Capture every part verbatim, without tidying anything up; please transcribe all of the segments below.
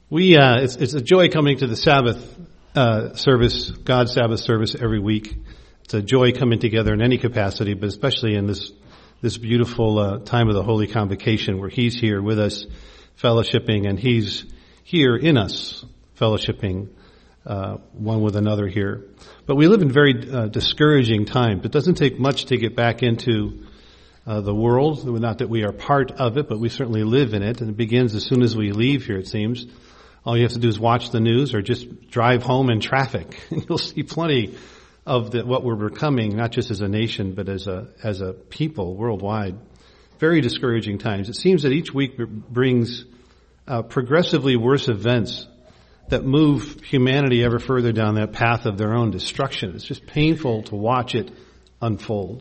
We uh, it's, it's a joy coming to the Sabbath uh, service, God's Sabbath service every week. It's a joy coming together in any capacity, but especially in this this beautiful uh, time of the Holy Convocation, where He's here with us, fellowshipping, and He's here in us, fellowshipping uh, one with another here. But we live in very uh, discouraging times. It doesn't take much to get back into uh, the world. Not that we are part of it, but we certainly live in it, and it begins as soon as we leave here, it seems. All you have to do is watch the news or just drive home in traffic. You'll see plenty of the, what we're becoming, not just as a nation, but as a as a people worldwide. Very discouraging times. It seems that each week brings uh, progressively worse events that move humanity ever further down that path of their own destruction. It's just painful to watch it unfold.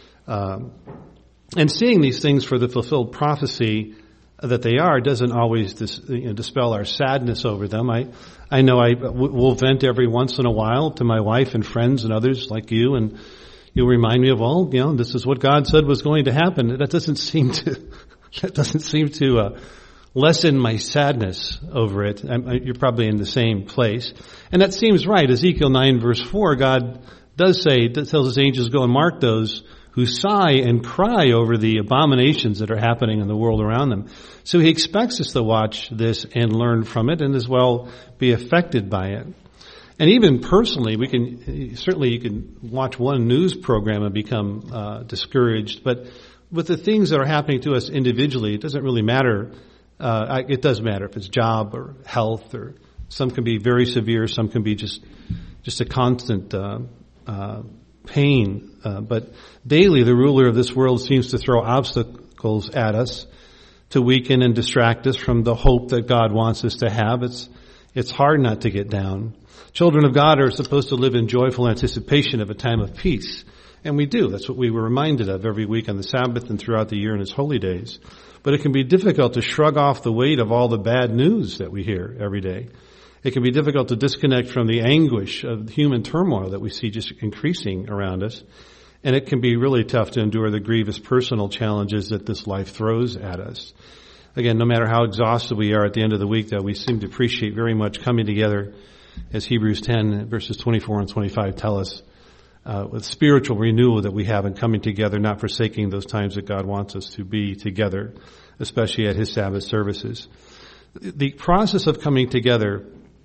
Um, and seeing these things for the fulfilled prophecy that they are doesn't always dis, you know, dispel our sadness over them. I, I know I w- will vent every once in a while to my wife and friends and others like you, and you'll remind me of, well, you know, this is what God said was going to happen. That doesn't seem to, that doesn't seem to uh, lessen my sadness over it. I'm, I, you're probably in the same place, and that seems right. Ezekiel nine verse four, God does say, tells His angels, go and mark those who sigh and cry over the abominations that are happening in the world around them. So He expects us to watch this and learn from it, and as well be affected by it. And even personally, we can, certainly you can watch one news program and become uh, discouraged, but with the things that are happening to us individually, it doesn't really matter. Uh, it does matter if it's job or health, or some can be very severe, some can be just, just a constant, uh, uh, pain, uh, but daily the ruler of this world seems to throw obstacles at us to weaken and distract us from the hope that God wants us to have. It's it's hard not to get down. Children of God are supposed to live in joyful anticipation of a time of peace, and we do. That's what we were reminded of every week on the Sabbath and throughout the year in His holy days. But it can be difficult to shrug off the weight of all the bad news that we hear every day. It can be difficult to disconnect from the anguish of human turmoil that we see just increasing around us. And it can be really tough to endure the grievous personal challenges that this life throws at us. Again, no matter how exhausted we are at the end of the week, though, we seem to appreciate very much coming together, as Hebrews ten verses twenty-four and twenty-five tell us, uh, with spiritual renewal that we have in coming together, not forsaking those times that God wants us to be together, especially at His Sabbath services. The process of coming together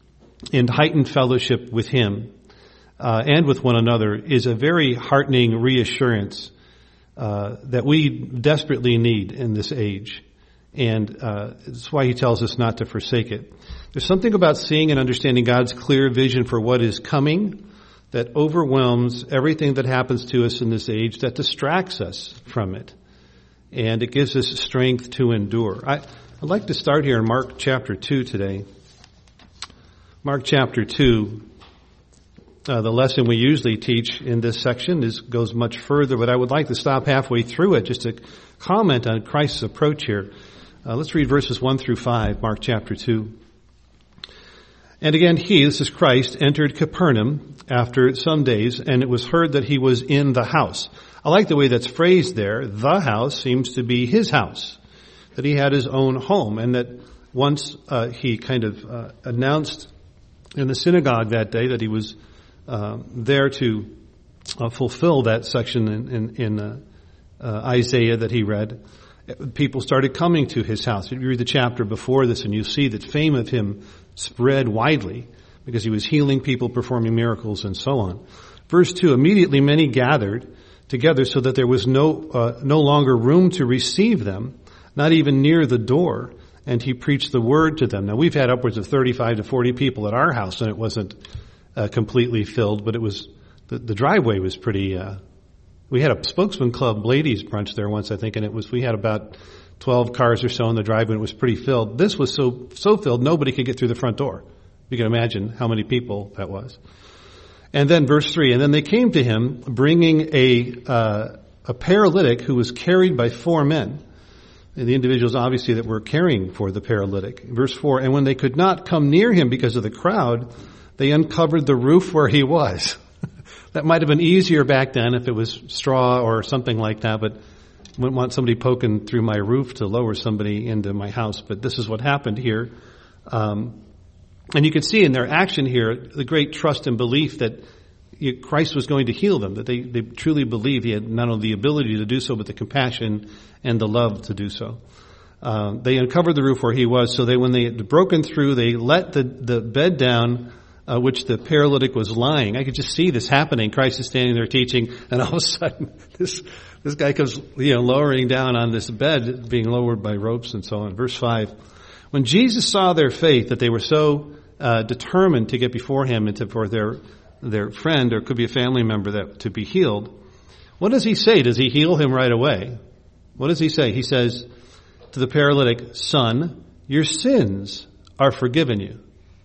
in heightened fellowship with Him uh, and with one another is a very heartening reassurance uh, that we desperately need in this age. And uh, that's why He tells us not to forsake it. There's something about seeing and understanding God's clear vision for what is coming that overwhelms everything that happens to us in this age, that distracts us from it. And it gives us strength to endure. I, I'd like to start here in Mark chapter two today. Mark chapter two, uh, the lesson we usually teach in this section is goes much further, but I would like to stop halfway through it just to comment on Christ's approach here. Uh, let's read verses one through five, Mark chapter two. And again He, this is Christ, entered Capernaum after some days, and it was heard that He was in the house. I like the way that's phrased there. The house seems to be His house, that He had His own home, and that once uh, He kind of uh, announced in the synagogue that day that He was uh, there to uh, fulfill that section in, in, in uh, uh, Isaiah that he read. People started coming to His house. You read the chapter before this and you see that fame of Him spread widely because He was healing people, performing miracles, and so on. Verse two, immediately many gathered together so that there was no uh, no longer room to receive them, not even near the door. And He preached the word to them. Now, we've had upwards of thirty-five to forty people at our house, and it wasn't uh, completely filled, but it was, the, the driveway was pretty, uh, we had a Spokesman Club ladies brunch there once, I think, and it was, we had about twelve cars or so in the driveway, and it was pretty filled. This was so, so filled, nobody could get through the front door. You can imagine how many people that was. And then verse three, and then they came to Him, bringing a, uh, a paralytic who was carried by four men. And the individuals obviously that were caring for the paralytic. Verse four, and when they could not come near Him because of the crowd, they uncovered the roof where He was. That might have been easier back then if it was straw or something like that, but I wouldn't want somebody poking through my roof to lower somebody into my house. But this is what happened here. Um, and you can see in their action here the great trust and belief that Christ was going to heal them, that they, they truly believed he had not only the ability to do so, but the compassion and the love to do so. Uh, they uncovered the roof where he was, so they, when they had broken through, they let the, the bed down, uh, which the paralytic was lying. I could just see this happening. Christ is standing there teaching, and all of a sudden, this, this guy comes, you know, lowering down on this bed, being lowered by ropes and so on. Verse five. When Jesus saw their faith, that they were so, uh, determined to get before him and to, for their, their friend, or it could be a family member that, to be healed, what does he say? Does he heal him right away? What does he say? He says to the paralytic, "Son, your sins are forgiven you."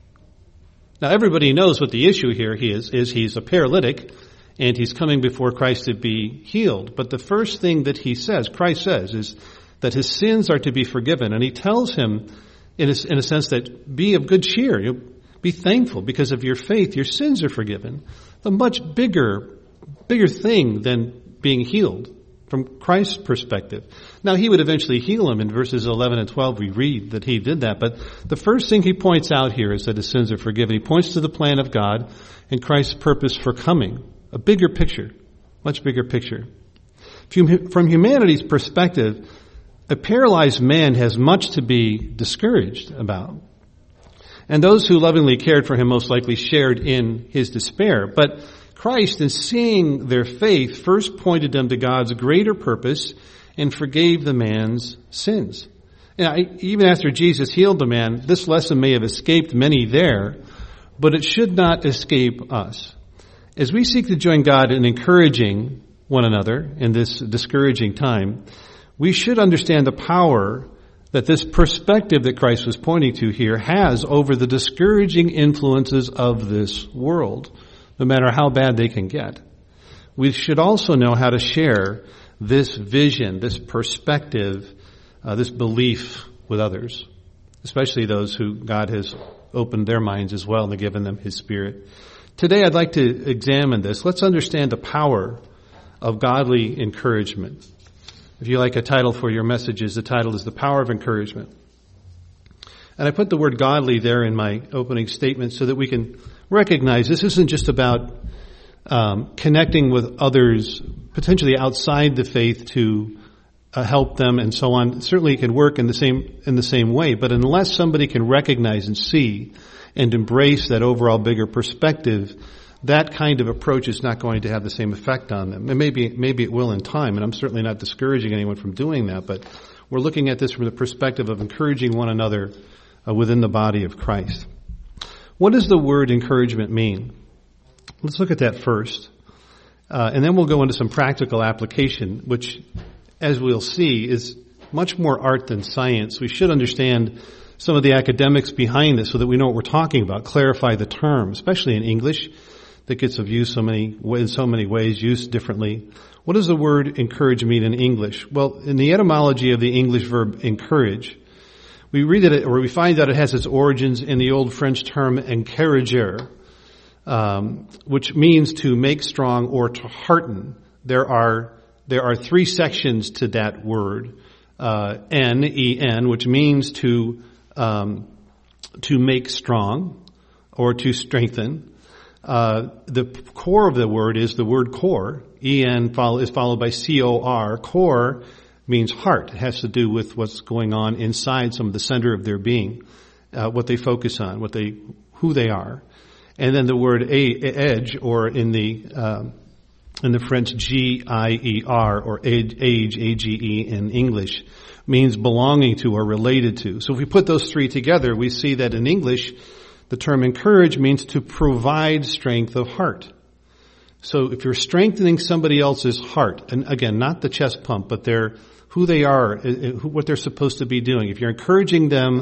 Now everybody knows what the issue here he is, is he's a paralytic and he's coming before Christ to be healed. But the first thing that he says, Christ says, is that his sins are to be forgiven. And he tells him in a, in a sense that be of good cheer. You know, be thankful because of your faith. Your sins are forgiven. The much bigger, bigger thing than being healed from Christ's perspective. Now, he would eventually heal him. In verses eleven and twelve, we read that he did that. But the first thing he points out here is that his sins are forgiven. He points to the plan of God and Christ's purpose for coming. A bigger picture, much bigger picture. From humanity's perspective, a paralyzed man has much to be discouraged about. And those who lovingly cared for him most likely shared in his despair. But Christ, in seeing their faith, first pointed them to God's greater purpose and forgave the man's sins. Now, even after Jesus healed the man, this lesson may have escaped many there, but it should not escape us. As we seek to join God in encouraging one another in this discouraging time, we should understand the power that this perspective that Christ was pointing to here has over the discouraging influences of this world, no matter how bad they can get. We should also know how to share this vision, this perspective, uh, this belief with others, especially those who God has opened their minds as well and given them his Spirit. Today I'd like to examine this. Let's understand the power of godly encouragement. If you like a title for your messages, the title is The Power of Encouragement. And I put the word godly there in my opening statement so that we can recognize this isn't just about um, connecting with others potentially outside the faith to uh, help them and so on. Certainly it can work in the same in the same way, but unless somebody can recognize and see and embrace that overall bigger perspective, that kind of approach is not going to have the same effect on them. And maybe maybe it will in time, and I'm certainly not discouraging anyone from doing that, but we're looking at this from the perspective of encouraging one another uh, within the body of Christ. What does the word encouragement mean? Let's look at that first. Uh, and then we'll go into some practical application, which, as we'll see, is much more art than science. We should understand some of the academics behind this so that we know what we're talking about, clarify the term, especially in English, that gets of use so many, in so many ways, used differently. What does the word encourage mean in English? Well, in the etymology of the English verb encourage, we read it, or we find that it has its origins in the old French term encourager, um, which means to make strong or to hearten. There are there are three sections to that word, uh, N E N, which means to um, to make strong or to strengthen. Uh, the core of the word is the word core. E N follow, is followed by C O R. Core means heart. It has to do with what's going on inside some of the center of their being, uh, what they focus on, what they, who they are. And then the word a, edge, or in the, um, in the French G I E R, or age, age, A G E in English, means belonging to or related to. So if we put those three together, we see that in English, the term encourage means to provide strength of heart. So if you're strengthening somebody else's heart, and again, not the chest pump, but their, who they are, what they're supposed to be doing. If you're encouraging them,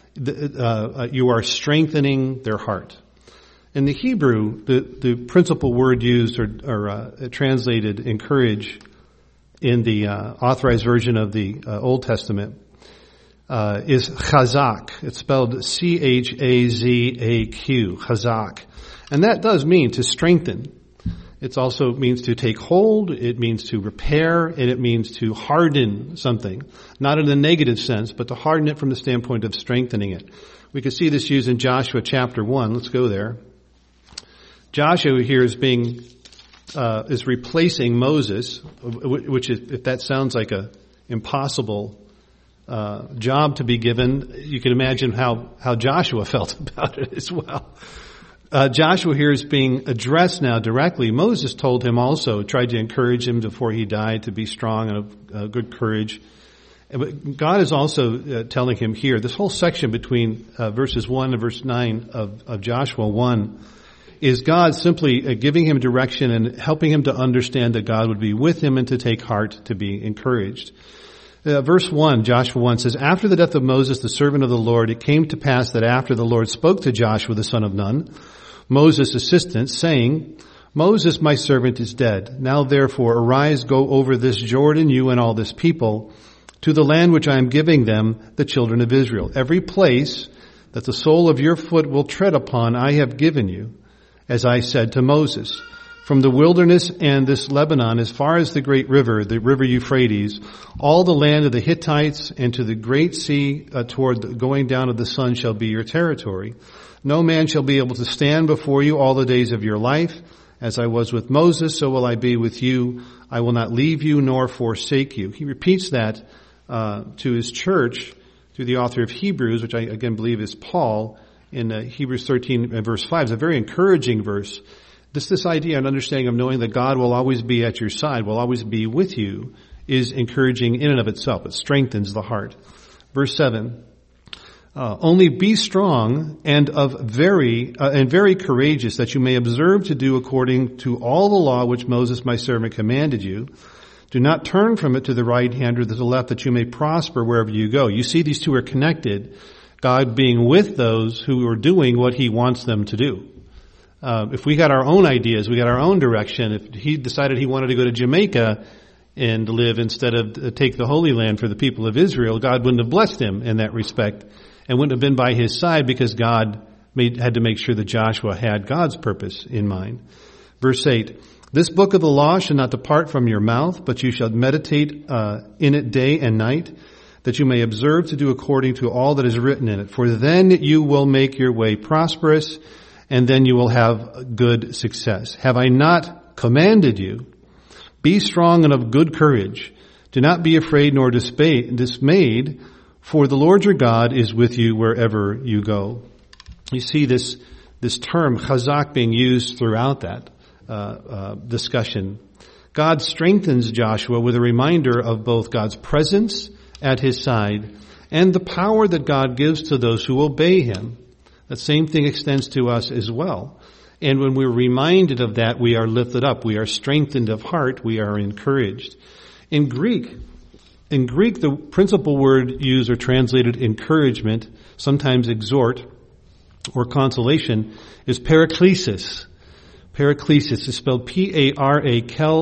uh, you are strengthening their heart. In the Hebrew, the, the principal word used or, or uh, translated encourage in the uh, authorized version of the uh, Old Testament uh, is chazak. It's spelled C H A Z A Q, chazak. And that does mean to strengthen. It also means to take hold, it means to repair, and it means to harden something. Not in a negative sense, but to harden it from the standpoint of strengthening it. We can see this used in Joshua chapter one. Let's go there. Joshua here is being, uh, is replacing Moses, which is, if that sounds like a impossible, uh, job to be given, you can imagine how, how Joshua felt about it as well. Uh, Joshua here is being addressed now directly. Moses told him also, tried to encourage him before he died to be strong and of uh, good courage. But God is also uh, telling him here, this whole section between uh, verses one and verse nine of, of Joshua one is God simply uh, giving him direction and helping him to understand that God would be with him and to take heart, to be encouraged. Uh, verse one, Joshua one says, after the death of Moses, the servant of the Lord, it came to pass that after the Lord spoke to Joshua, the son of Nun, Moses' assistant, saying, Moses, my servant, is dead. Now therefore arise, go over this Jordan, you and all this people, to the land which I am giving them, the children of Israel. Every place that the sole of your foot will tread upon, I have given you, as I said to Moses. From the wilderness and this Lebanon, as far as the great river, the river Euphrates, all the land of the Hittites and to the great sea uh, toward the going down of the sun shall be your territory. No man shall be able to stand before you all the days of your life. As I was with Moses, so will I be with you. I will not leave you nor forsake you. He repeats that uh, to his church through the author of Hebrews, which I again believe is Paul, in uh, Hebrews thirteen and verse five. It's a very encouraging verse. This, this idea and understanding of knowing that God will always be at your side, will always be with you, is encouraging in and of itself. It strengthens the heart. Verse seven. Uh, only be strong and of very uh, and very courageous, that you may observe to do according to all the law which Moses my servant commanded you. Do not turn from it to the right hand or to the left, that you may prosper wherever you go. You see, these two are connected. God being with those who are doing what He wants them to do. Uh, if we got our own ideas, we got our own direction. If He decided He wanted to go to Jamaica and live instead of uh, take the Holy Land for the people of Israel, God wouldn't have blessed him in that respect. And wouldn't have been by his side, because God made, had to make sure that Joshua had God's purpose in mind. Verse eight, this book of the law shall not depart from your mouth, but you shall meditate uh, in it day and night, that you may observe to do according to all that is written in it. For then you will make your way prosperous, and then you will have good success. Have I not commanded you? Be strong and of good courage. Do not be afraid nor dismayed, for the Lord your God is with you wherever you go. You see this this term chazak being used throughout that uh, uh, discussion. God strengthens Joshua with a reminder of both God's presence at his side and the power that God gives to those who obey him. That same thing extends to us as well. And when we're reminded of that, we are lifted up. We are strengthened of heart. We are encouraged. In Greek, In Greek, the principal word used or translated encouragement, sometimes exhort or consolation, is paraklesis. Paraklesis is spelled P A R A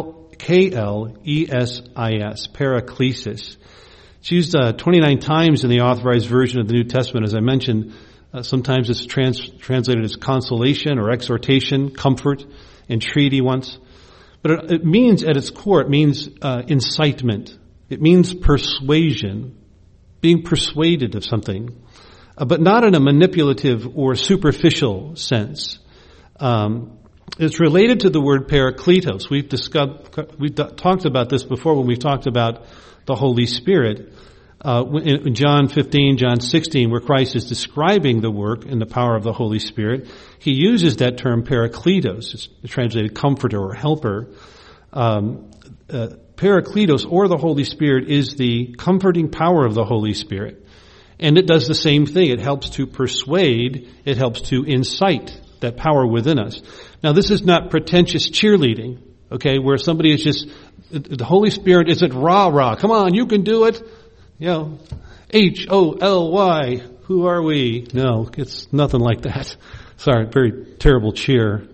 K L E S I S. Paraklesis. It's used uh, twenty-nine times in the Authorized Version of the New Testament. As I mentioned, uh, sometimes it's trans- translated as consolation or exhortation, comfort, entreaty once. But it, it means, at its core, it means uh, incitement. It means persuasion, being persuaded of something, uh, but not in a manipulative or superficial sense. Um, it's related to the word parakletos. We've discussed, we've d- talked about this before when we've talked about the Holy Spirit. Uh, in, in John fifteen, John sixteen, where Christ is describing the work and the power of the Holy Spirit, he uses that term parakletos. It's translated comforter or helper. Um, uh, Parakletos, or the Holy Spirit, is the comforting power of the Holy Spirit. And it does the same thing. It helps to persuade. It helps to incite that power within us. Now, this is not pretentious cheerleading, okay, where somebody is just, the Holy Spirit isn't rah-rah. Come on, you can do it. You know, H O L Y, who are we? No, it's nothing like that. Sorry, very terrible cheer.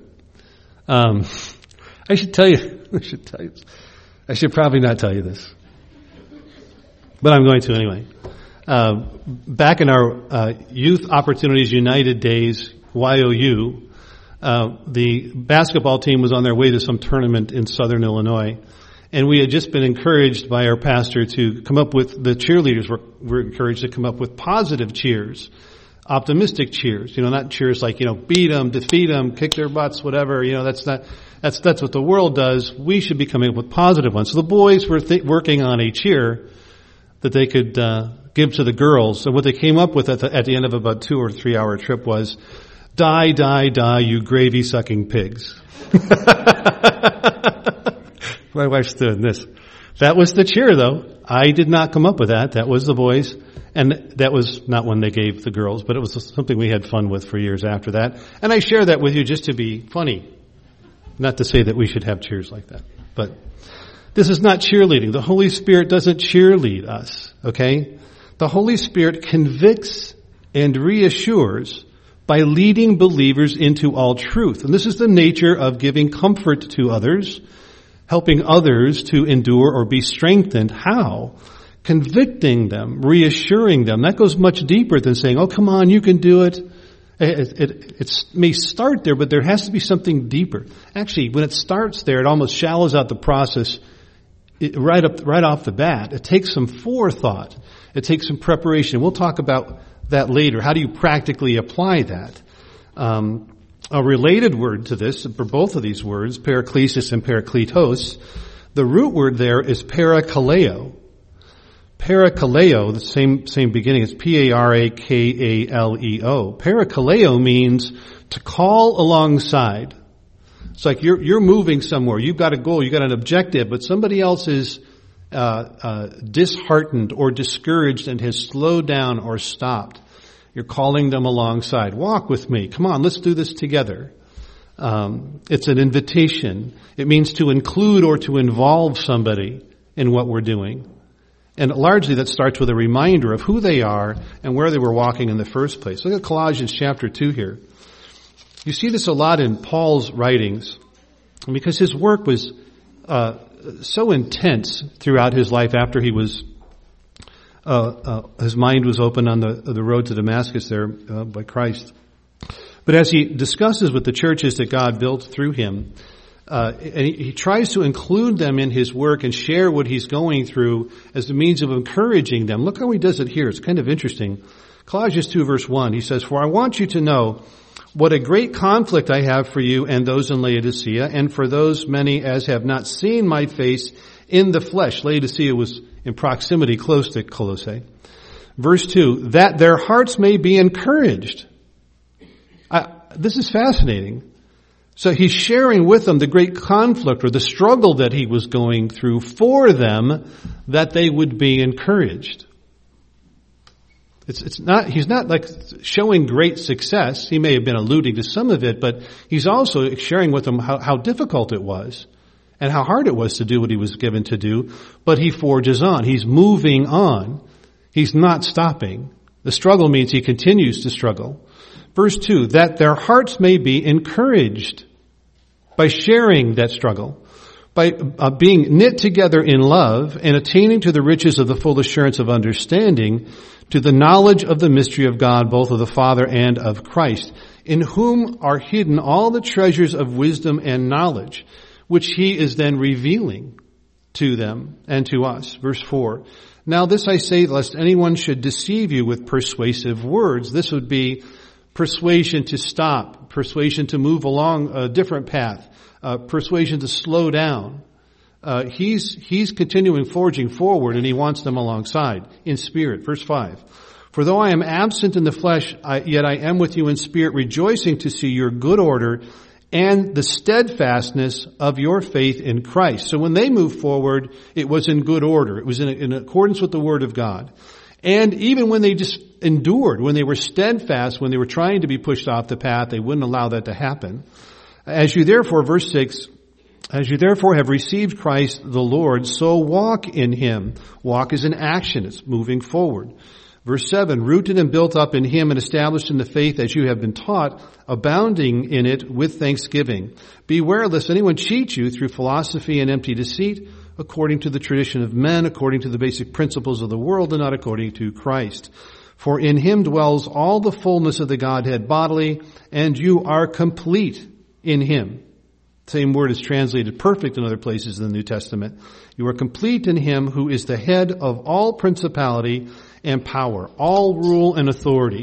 Um, I should tell you, I should tell you I should probably not tell you this, but I'm going to anyway. Uh, back in our uh, Youth Opportunities United days, Y O U, uh, the basketball team was on their way to some tournament in southern Illinois, and we had just been encouraged by our pastor to come up with, the cheerleaders were, were encouraged to come up with positive cheers optimistic cheers. You know, not cheers like, you know, beat them, defeat them, kick their butts, whatever. You know, that's not, that's, that's what the world does. We should be coming up with positive ones. So the boys were th- working on a cheer that they could, uh, give to the girls. So what they came up with at the, at the end of about two or three hour trip was, die, die, die, you gravy sucking pigs. My wife's doing this. That was the cheer though. I did not come up with that. That was the boys. And that was not one they gave the girls, but it was something we had fun with for years after that. And I share that with you just to be funny. Not to say that we should have cheers like that. But this is not cheerleading. The Holy Spirit doesn't cheerlead us, okay? The Holy Spirit convicts and reassures by leading believers into all truth. And this is the nature of giving comfort to others, helping others to endure or be strengthened. How? Convicting them, reassuring them. That goes much deeper than saying, oh, come on, you can do it. It, it, it may start there, but there has to be something deeper. Actually, when it starts there, it almost shallows out the process it, right up, right off the bat. It takes some forethought. It takes some preparation. We'll talk about that later. How do you practically apply that? Um, a related word to this, for both of these words, paraklesis and parakletos, the root word there is parakaleo. Parakaleo, the same, same beginning, it's P A R A K A L E O. Parakaleo means to call alongside. It's like you're, you're moving somewhere. You've got a goal, you've got an objective, but somebody else is, uh, uh, disheartened or discouraged and has slowed down or stopped. You're calling them alongside. Walk with me. Come on, let's do this together. Um, it's an invitation. It means to include or to involve somebody in what we're doing. And largely that starts with a reminder of who they are and where they were walking in the first place. Look at Colossians chapter two here. You see this a lot in Paul's writings because his work was uh, so intense throughout his life after he was, uh, uh, his mind was open on the, the road to Damascus there uh, by Christ. But as he discusses with the churches that God built through him, Uh, and he, he tries to include them in his work and share what he's going through as a means of encouraging them. Look how he does it here. It's kind of interesting. Colossians two verse one, he says, "For I want you to know what a great conflict I have for you and those in Laodicea, and for those many as have not seen my face in the flesh." Laodicea was in proximity close to Colossae. Verse two, "that their hearts may be encouraged." I, this is fascinating. So he's sharing with them the great conflict or the struggle that he was going through for them, that they would be encouraged. It's, it's not, he's not like showing great success. He may have been alluding to some of it, but he's also sharing with them how, how difficult it was and how hard it was to do what he was given to do. But he forges on. He's moving on. He's not stopping. The struggle means he continues to struggle. Verse two, "that their hearts may be encouraged." By sharing that struggle, by uh, being knit together in love and attaining to the riches of the full assurance of understanding, to the knowledge of the mystery of God, both of the Father and of Christ, in whom are hidden all the treasures of wisdom and knowledge, which he is then revealing to them and to us. Verse four, "Now this I say, lest anyone should deceive you with persuasive words." This would be persuasion to stop, persuasion to move along a different path, uh, persuasion to slow down. Uh, he's, he's continuing forging forward, and he wants them alongside in spirit. Verse five, "For though I am absent in the flesh, I, yet I am with you in spirit, rejoicing to see your good order and the steadfastness of your faith in Christ." So when they moved forward, it was in good order. It was in, in accordance with the Word of God. And even when they just endured, when they were steadfast, when they were trying to be pushed off the path, they wouldn't allow that to happen. "As you therefore," verse six, "as you therefore have received Christ the Lord, so walk in him." Walk is an action. It's moving forward. Verse seven, "rooted and built up in him and established in the faith as you have been taught, abounding in it with thanksgiving. Beware lest anyone cheat you through philosophy and empty deceit, according to the tradition of men, according to the basic principles of the world, and not according to Christ. For in him dwells all the fullness of the Godhead bodily, and you are complete in him." Same word is translated perfect in other places in the New Testament. "You are complete in him who is the head of all principality and power." All rule and authority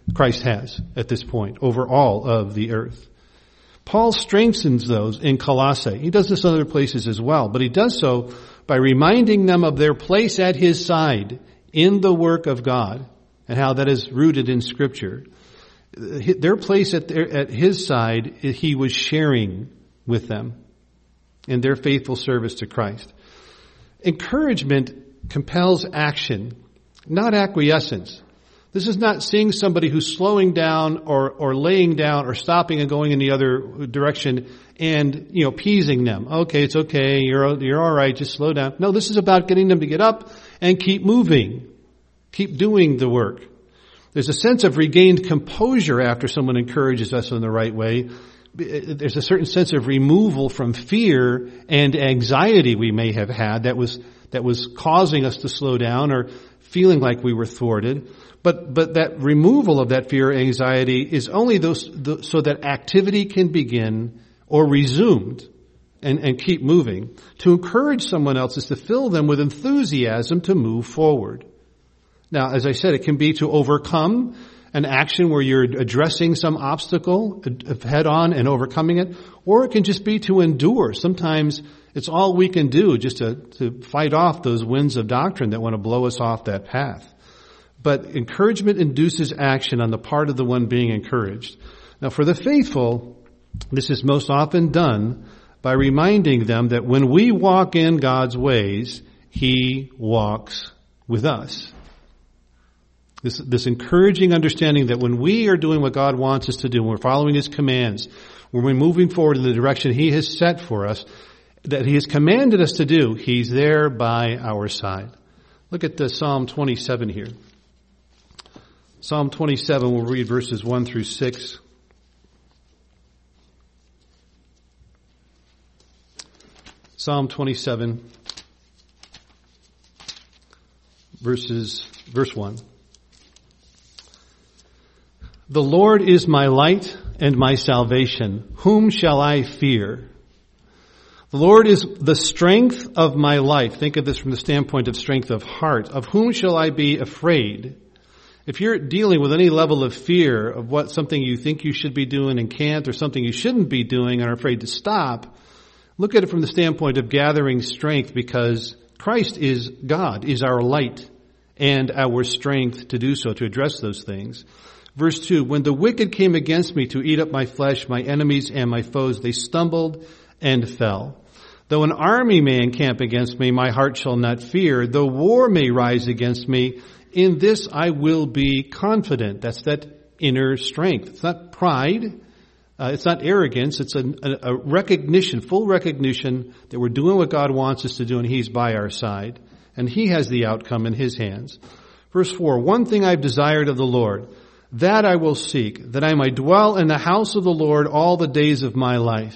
Christ has at this point over all of the earth. Paul strengthens those in Colossae. He does this in other places as well, but he does so by reminding them of their place at his side in the work of God and how that is rooted in Scripture. Their place at, their, at his side, he was sharing with them in their faithful service to Christ. Encouragement compels action, not acquiescence. This is not seeing somebody who's slowing down or, or laying down or stopping and going in the other direction and, you know, appeasing them. Okay, it's okay. You're, you're all right. Just slow down. No, this is about getting them to get up and keep moving. Keep doing the work. There's a sense of regained composure after someone encourages us in the right way. There's a certain sense of removal from fear and anxiety we may have had that was, that was causing us to slow down or feeling like we were thwarted. But, but that removal of that fear or anxiety is only those, the, so that activity can begin or resumed and, and keep moving. To encourage someone else is to fill them with enthusiasm to move forward. Now, as I said, it can be to overcome an action where you're addressing some obstacle head on and overcoming it, or it can just be to endure. Sometimes it's all we can do just to, to fight off those winds of doctrine that want to blow us off that path. But encouragement induces action on the part of the one being encouraged. Now, for the faithful, this is most often done by reminding them that when we walk in God's ways, He walks with us. This, this encouraging understanding that when we are doing what God wants us to do, when we're following His commands, when we're moving forward in the direction He has set for us, that He has commanded us to do, He's there by our side. Look at the Psalm twenty-seven here. Psalm twenty-seven, we'll read verses one through six. Psalm twenty-seven, verses, verse one. The Lord is my light and my salvation. Whom shall I fear? The Lord is the strength of my life. Think of this from the standpoint of strength of heart. Of whom shall I be afraid? If you're dealing with any level of fear of what something you think you should be doing and can't, or something you shouldn't be doing and are afraid to stop, look at it from the standpoint of gathering strength, because Christ is God, is our light and our strength to do so, to address those things. Verse two, when the wicked came against me to eat up my flesh, my enemies and my foes, they stumbled and fell. Though an army may encamp against me, my heart shall not fear. Though war may rise against me, in this I will be confident. That's that inner strength. It's not pride. Uh, it's not arrogance. It's a, a, a recognition, full recognition that we're doing what God wants us to do and He's by our side. And He has the outcome in His hands. Verse four, one thing I've desired of the Lord, that I will seek, that I might dwell in the house of the Lord all the days of my life,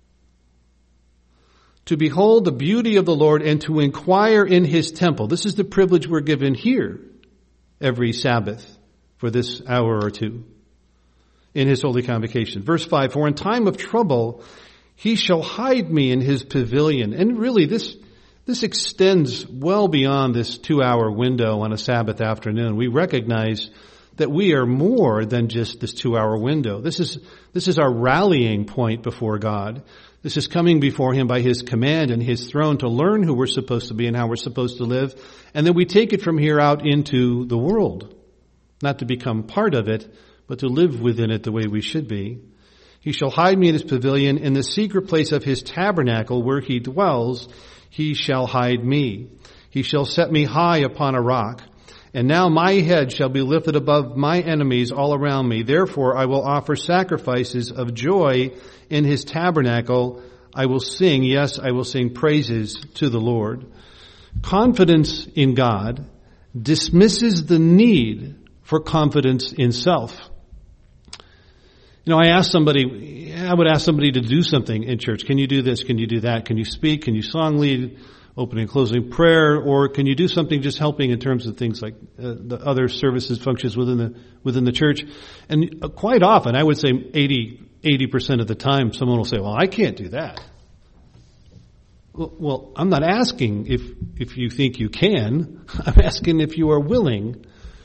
to behold the beauty of the Lord and to inquire in His temple. This is the privilege we're given here every Sabbath for this hour or two in His holy convocation. Verse five, for in time of trouble He shall hide me in His pavilion. And really this this extends well beyond this two-hour window on a Sabbath afternoon. We recognize that we are more than just this two-hour window. This is this is our rallying point before God. This is coming before Him by His command and His throne to learn who we're supposed to be and how we're supposed to live. And then we take it from here out into the world. Not to become part of it, but to live within it the way we should be. He shall hide me in His pavilion. In the secret place of His tabernacle where He dwells, He shall hide me. He shall set me high upon a rock. And now my head shall be lifted above my enemies all around me. Therefore I will offer sacrifices of joy in His tabernacle. I will sing, yes, I will sing praises to the Lord. Confidence in God dismisses the need for confidence in self. You know, I asked somebody, I would ask somebody to do something in church. Can you do this? Can you do that? Can you speak? Can you song lead? Opening and closing prayer, or can you do something just helping in terms of things like uh, the other services, functions within the within the church? And uh, quite often, I would say eighty percent of the time, someone will say, well, I can't do that. Well, well, I'm not asking if if you think you can. I'm asking if you are willing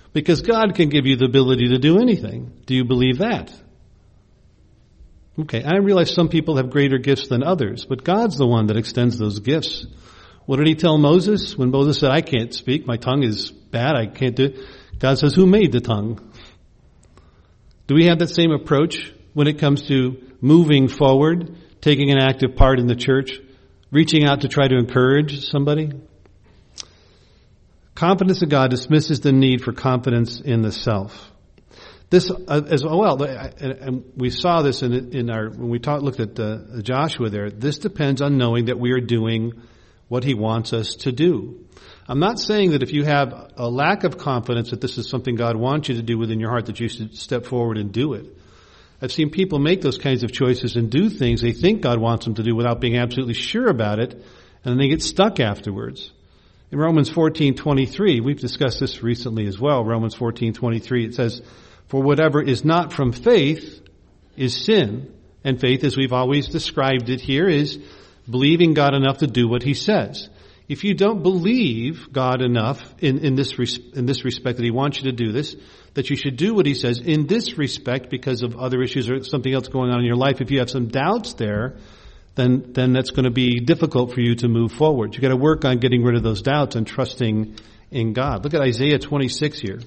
Because God can give you the ability to do anything. Do you believe that? Okay, I realize some people have greater gifts than others, but God's the one that extends those gifts. What did he tell Moses? When Moses said, I can't speak, my tongue is bad, I can't do it. God says, who made the tongue? Do we have that same approach when it comes to moving forward, taking an active part in the church, reaching out to try to encourage somebody? Confidence in God dismisses the need for confidence in the self. This uh, as well, and, and we saw this in, in our when we talked, looked at uh, Joshua there. This depends on knowing that we are doing what he wants us to do. I'm not saying that if you have a lack of confidence that this is something God wants you to do within your heart that you should step forward and do it. I've seen people make those kinds of choices and do things they think God wants them to do without being absolutely sure about it, and then they get stuck afterwards. In Romans fourteen twenty-three, we've discussed this recently as well. Romans fourteen twenty-three, it says, for whatever is not from faith is sin. And faith, as we've always described it here, is believing God enough to do what he says. If you don't believe God enough in, in this res- in this respect that he wants you to do this, that you should do what he says in this respect because of other issues or something else going on in your life, if you have some doubts there, then then that's going to be difficult for you to move forward. You've got to work on getting rid of those doubts and trusting in God. Look at Isaiah twenty-six here.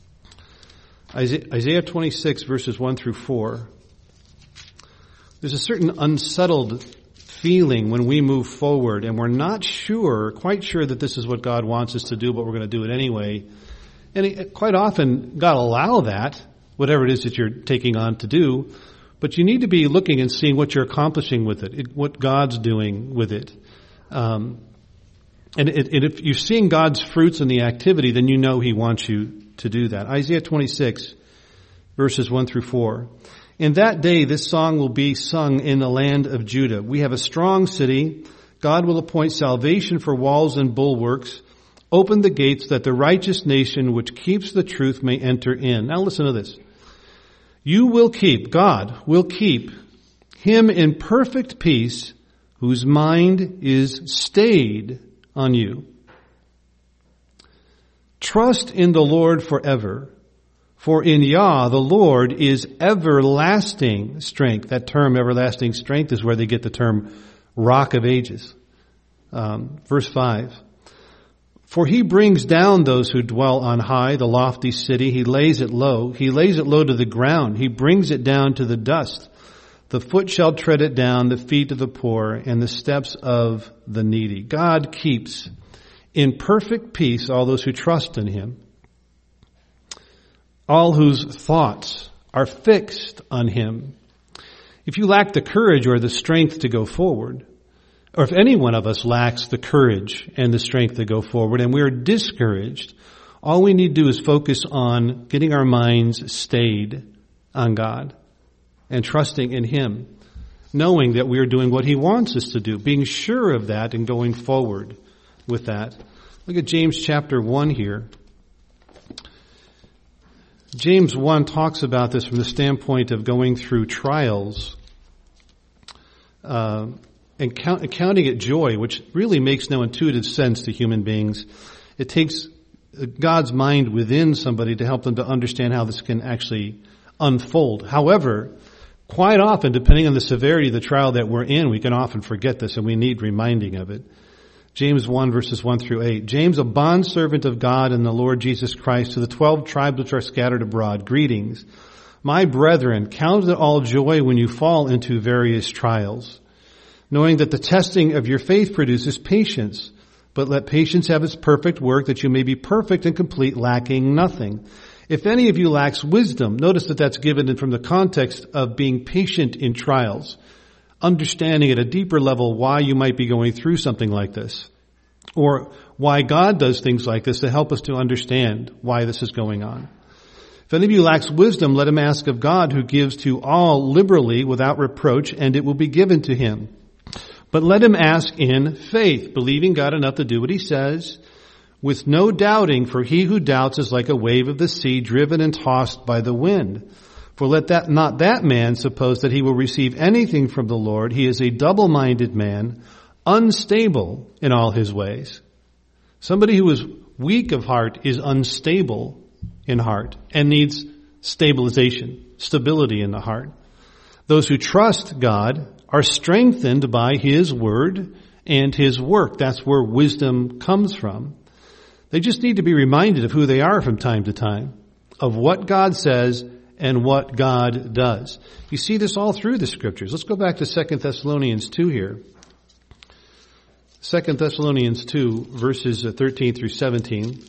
Isaiah twenty-six, verses one through four. There's a certain unsettled feeling when we move forward and we're not sure, quite sure that this is what God wants us to do, but we're going to do it anyway. And it, quite often, God will allow that, whatever it is that you're taking on to do, but you need to be looking and seeing what you're accomplishing with it, it what God's doing with it. Um, and, it, and if you're seeing God's fruits in the activity, then you know he wants you to do that. Isaiah twenty-six, verses one through four. In that day, this song will be sung in the land of Judah. We have a strong city. God will appoint salvation for walls and bulwarks. Open the gates that the righteous nation which keeps the truth may enter in. Now listen to this. You will keep, God will keep him in perfect peace whose mind is stayed on you. Trust in the Lord forever. For in Yah, the Lord is everlasting strength. That term, everlasting strength, is where they get the term rock of ages. Um, verse five. For he brings down those who dwell on high, the lofty city. He lays it low. He lays it low to the ground. He brings it down to the dust. The foot shall tread it down, the feet of the poor, and the steps of the needy. God keeps in perfect peace all those who trust in him. All whose thoughts are fixed on him. If you lack the courage or the strength to go forward, or if any one of us lacks the courage and the strength to go forward and we're discouraged, all we need to do is focus on getting our minds stayed on God and trusting in him, knowing that we are doing what he wants us to do, being sure of that and going forward with that. Look at James chapter one here. James one talks about this from the standpoint of going through trials uh, and count, counting it joy, which really makes no intuitive sense to human beings. It takes God's mind within somebody to help them to understand how this can actually unfold. However, quite often, depending on the severity of the trial that we're in, we can often forget this and we need reminding of it. James one, verses one through eight. James, a bondservant of God and the Lord Jesus Christ, to the twelve tribes which are scattered abroad, greetings. My brethren, count it all joy when you fall into various trials, knowing that the testing of your faith produces patience. But let patience have its perfect work, that you may be perfect and complete, lacking nothing. If any of you lacks wisdom, notice that that's given from the context of being patient in trials, understanding at a deeper level why you might be going through something like this, or why God does things like this to help us to understand why this is going on. If any of you lacks wisdom, let him ask of God, who gives to all liberally without reproach, and it will be given to him. But let him ask in faith, believing God enough to do what he says, with no doubting, for he who doubts is like a wave of the sea, driven and tossed by the wind. For let that not that man suppose that he will receive anything from the Lord. He is a double-minded man, unstable in all his ways. Somebody who is weak of heart is unstable in heart and needs stabilization, stability in the heart. Those who trust God are strengthened by His Word and His work. That's where wisdom comes from. They just need to be reminded of who they are from time to time, of what God says and what God does. You see this all through the Scriptures. Let's go back to Second Thessalonians two here. Second Thessalonians two, verses thirteen through seventeen.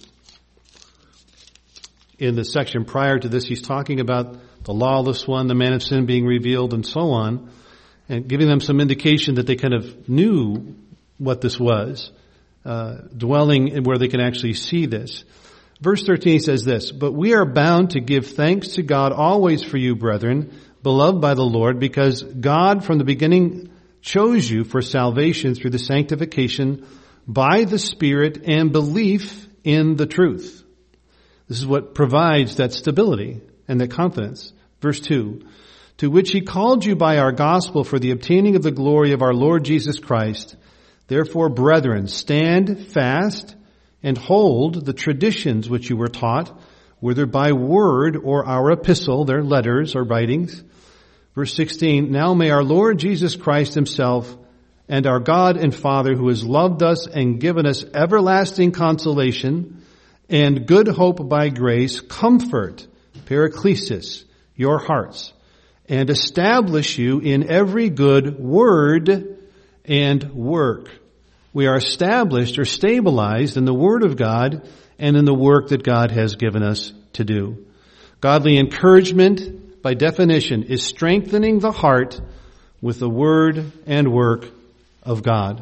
In the section prior to this, he's talking about the lawless one, the man of sin being revealed, and so on, and giving them some indication that they kind of knew what this was, uh, dwelling where they can actually see this. Verse thirteen says this, "But we are bound to give thanks to God always for you, brethren, beloved by the Lord, because God from the beginning chose you for salvation through the sanctification by the Spirit and belief in the truth." This is what provides that stability and that confidence. Verse two, "To which He called you by our gospel for the obtaining of the glory of our Lord Jesus Christ. Therefore, brethren, stand fast and hold the traditions which you were taught, whether by word or our epistle," their letters or writings. Verse sixteen, "Now may our Lord Jesus Christ Himself and our God and Father, who has loved us and given us everlasting consolation and good hope by grace, comfort," paraklesis, "your hearts, and establish you in every good word and work." We are established or stabilized in the Word of God and in the work that God has given us to do. Godly encouragement, by definition, is strengthening the heart with the Word and work of God.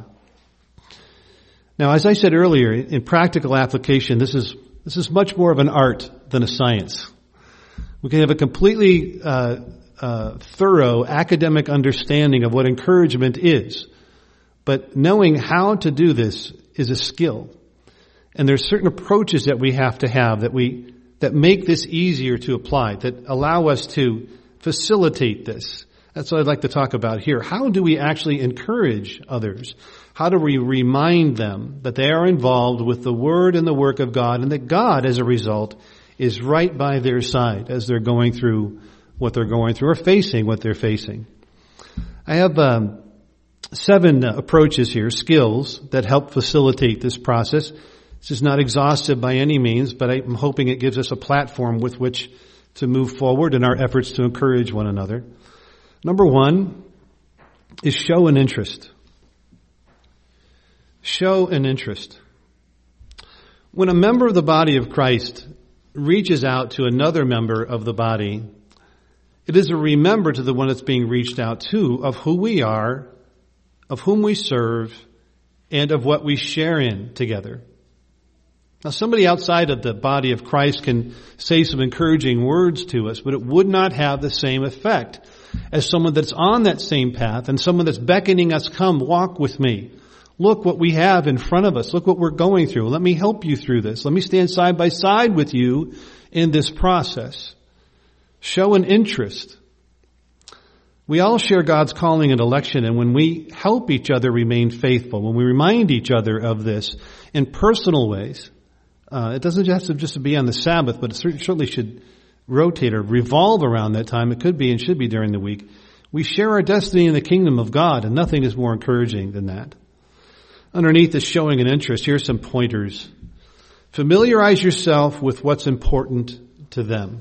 Now, as I said earlier, in practical application, this is this is much more of an art than a science. We can have a completely uh, uh, thorough academic understanding of what encouragement is, but knowing how to do this is a skill. And there's certain approaches that we have to have that we that make this easier to apply, that allow us to facilitate this. That's what I'd like to talk about here. How do we actually encourage others? How do we remind them that they are involved with the Word and the work of God, and that God, as a result, is right by their side as they're going through what they're going through or facing what they're facing? I have um, seven uh, approaches here, skills, that help facilitate this process. This is not exhaustive by any means, but I'm hoping it gives us a platform with which to move forward in our efforts to encourage one another. Number one is show an interest. Show an interest. When a member of the body of Christ reaches out to another member of the body, it is a remember to the one that's being reached out to of who we are, of whom we serve, and of what we share in together. Now, somebody outside of the body of Christ can say some encouraging words to us, but it would not have the same effect as someone that's on that same path and someone that's beckoning us, "Come, walk with me. Look what we have in front of us. Look what we're going through. Let me help you through this. Let me stand side by side with you in this process." Show an interest. We all share God's calling and election, and when we help each other remain faithful, when we remind each other of this in personal ways, uh, it doesn't have to just be on the Sabbath, but it certainly should rotate or revolve around that time. It could be and should be during the week. We share our destiny in the kingdom of God, and nothing is more encouraging than that. Underneath is showing an interest. Here's some pointers. Familiarize yourself with what's important to them.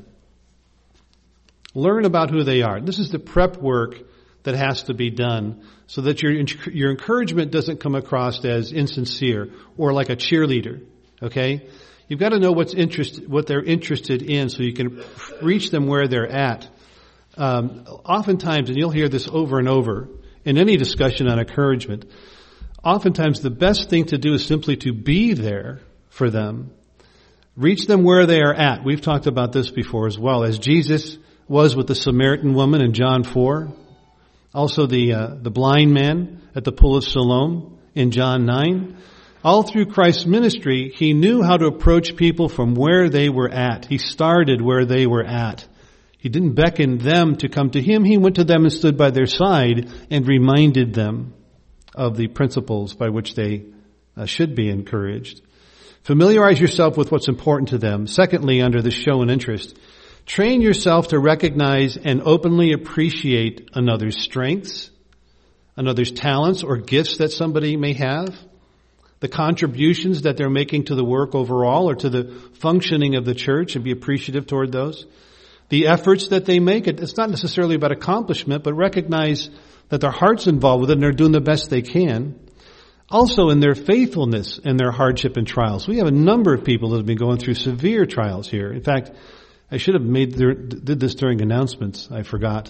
Learn about who they are. This is the prep work that has to be done so that your your encouragement doesn't come across as insincere or like a cheerleader. Okay? You've got to know what's interest, what they're interested in so you can reach them where they're at. Um, oftentimes, and you'll hear this over and over in any discussion on encouragement, oftentimes the best thing to do is simply to be there for them. Reach them where they are at. We've talked about this before as well, as Jesus was with the Samaritan woman in John four. Also the uh, the blind man at the pool of Siloam in John nine. All through Christ's ministry, he knew how to approach people from where they were at. He started where they were at. He didn't beckon them to come to him. He went to them and stood by their side and reminded them of the principles by which they uh, should be encouraged. Familiarize yourself with what's important to them. Secondly, under the show and interest, train yourself to recognize and openly appreciate another's strengths, another's talents or gifts that somebody may have, the contributions that they're making to the work overall or to the functioning of the church, and be appreciative toward those. The efforts that they make, it's not necessarily about accomplishment, but recognize that their heart's involved with it and they're doing the best they can. Also in their faithfulness in their hardship and trials. We have a number of people that have been going through severe trials here. In fact, I should have made their, did this during announcements. I forgot.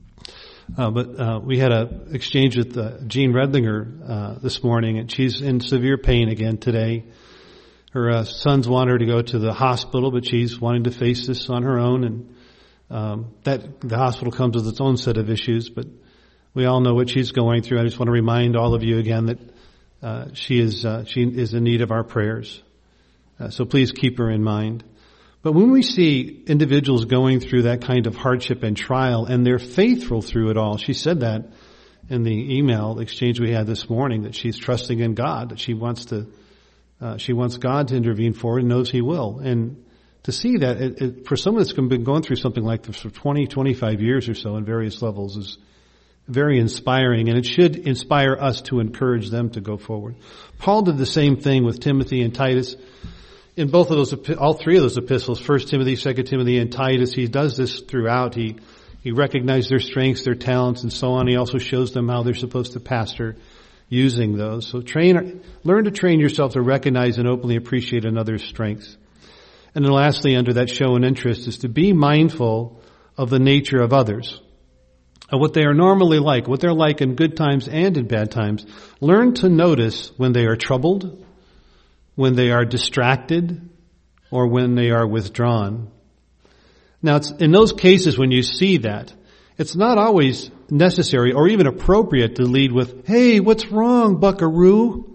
Uh, but uh, we had a exchange with uh, Jean Redlinger uh, this morning, and she's in severe pain again today. Her uh, sons want her to go to the hospital, but she's wanting to face this on her own, and um, that the hospital comes with its own set of issues. But we all know what she's going through. I just want to remind all of you again that uh, she is uh, she is in need of our prayers. Uh, so please keep her in mind. But when we see individuals going through that kind of hardship and trial, and they're faithful through it all, she said that in the email exchange we had this morning, that she's trusting in God, that she wants to, uh, she wants God to intervene for her and knows He will. And to see that, it, it, for someone that's been going through something like this for twenty, twenty-five years or so in various levels, is very inspiring, and it should inspire us to encourage them to go forward. Paul did the same thing with Timothy and Titus. In both of those, all three of those epistles, First Timothy, Second Timothy, and Titus, he does this throughout. He he recognizes their strengths, their talents, and so on. He also shows them how they're supposed to pastor using those. So train, learn to train yourself to recognize and openly appreciate another's strengths. And then lastly, under that show and interest, is to be mindful of the nature of others, of what they are normally like, what they're like in good times and in bad times. Learn to notice when they are troubled, when they are distracted, or when they are withdrawn. Now, it's in those cases when you see that, it's not always necessary or even appropriate to lead with, "Hey, what's wrong, buckaroo?"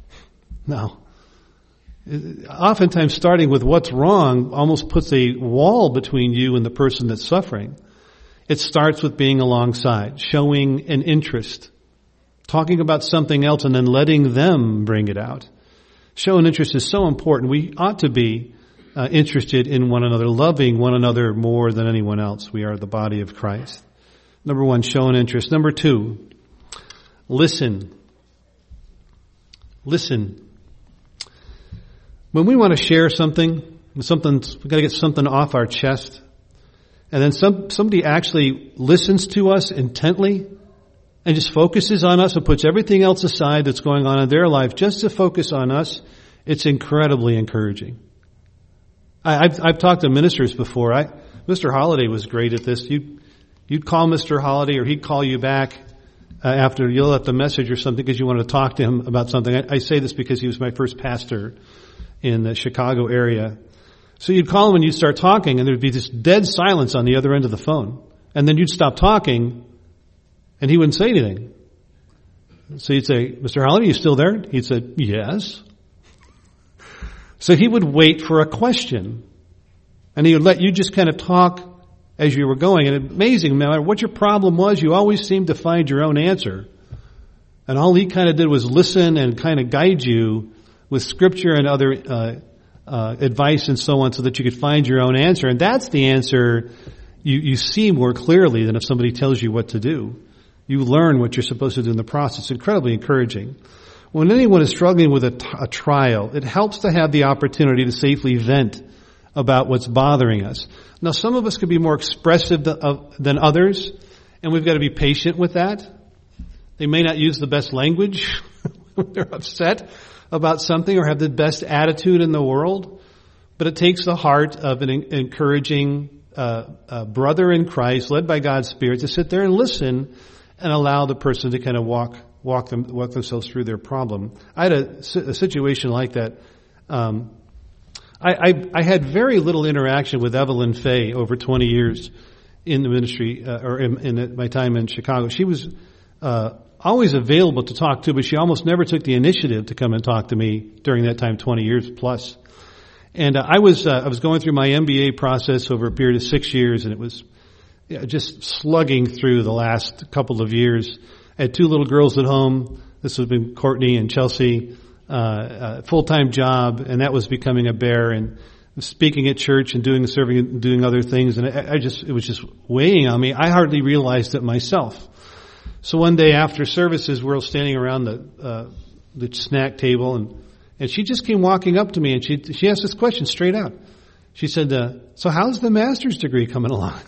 No. Oftentimes starting with what's wrong almost puts a wall between you and the person that's suffering. It starts with being alongside, showing an interest, talking about something else and then letting them bring it out. Show and interest is so important. We ought to be uh, interested in one another, loving one another more than anyone else. We are the body of Christ. Number one, show and interest. Number two, listen. Listen. When we want to share something, something we've got to get something off our chest, and then some somebody actually listens to us intently and just focuses on us and puts everything else aside that's going on in their life just to focus on us, it's incredibly encouraging. I, I've, I've talked to ministers before. I, Mister Holliday was great at this. You'd, you'd call Mister Holliday, or he'd call you back uh, after you left the message or something because you wanted to talk to him about something. I, I say this because he was my first pastor in the Chicago area. So you'd call him and you'd start talking, and there'd be this dead silence on the other end of the phone. And then you'd stop talking, and he wouldn't say anything. So you'd say, "Mister Holliday, you still there?" He'd say, "Yes." So he would wait for a question. And he would let you just kind of talk as you were going. And amazing, no matter what your problem was, you always seemed to find your own answer. And all he kind of did was listen and kind of guide you with scripture and other uh, uh advice and so on, so that you could find your own answer. And that's the answer you, you see more clearly than if somebody tells you what to do. You learn what you're supposed to do in the process. It's incredibly encouraging. When anyone is struggling with a, t- a trial, it helps to have the opportunity to safely vent about what's bothering us. Now, some of us could be more expressive th- of, than others, and we've got to be patient with that. They may not use the best language when they're upset about something or have the best attitude in the world, but it takes the heart of an en- encouraging uh, uh, brother in Christ, led by God's Spirit, to sit there and listen and allow the person to kind of walk walk them walk themselves through their problem. I had a, a situation like that. Um, I, I, I had very little interaction with Evelyn Fay over twenty years in the ministry, uh, or in, in my time in Chicago. She was uh, always available to talk to, but she almost never took the initiative to come and talk to me during that time, twenty years plus. And uh, I was uh, I was going through my M B A process over a period of six years, and it was yeah, just slugging through the last couple of years. I had two little girls at home. This would have been Courtney and Chelsea. uh, uh, full-time job, and that was becoming a bear, and speaking at church and doing serving and doing other things, and I, I just it was just weighing on me. I hardly realized it myself. So one day after services, we're all standing around the uh, the snack table, and and she just came walking up to me, and she she asked this question straight out. She said, uh, "So how's the master's degree coming along?"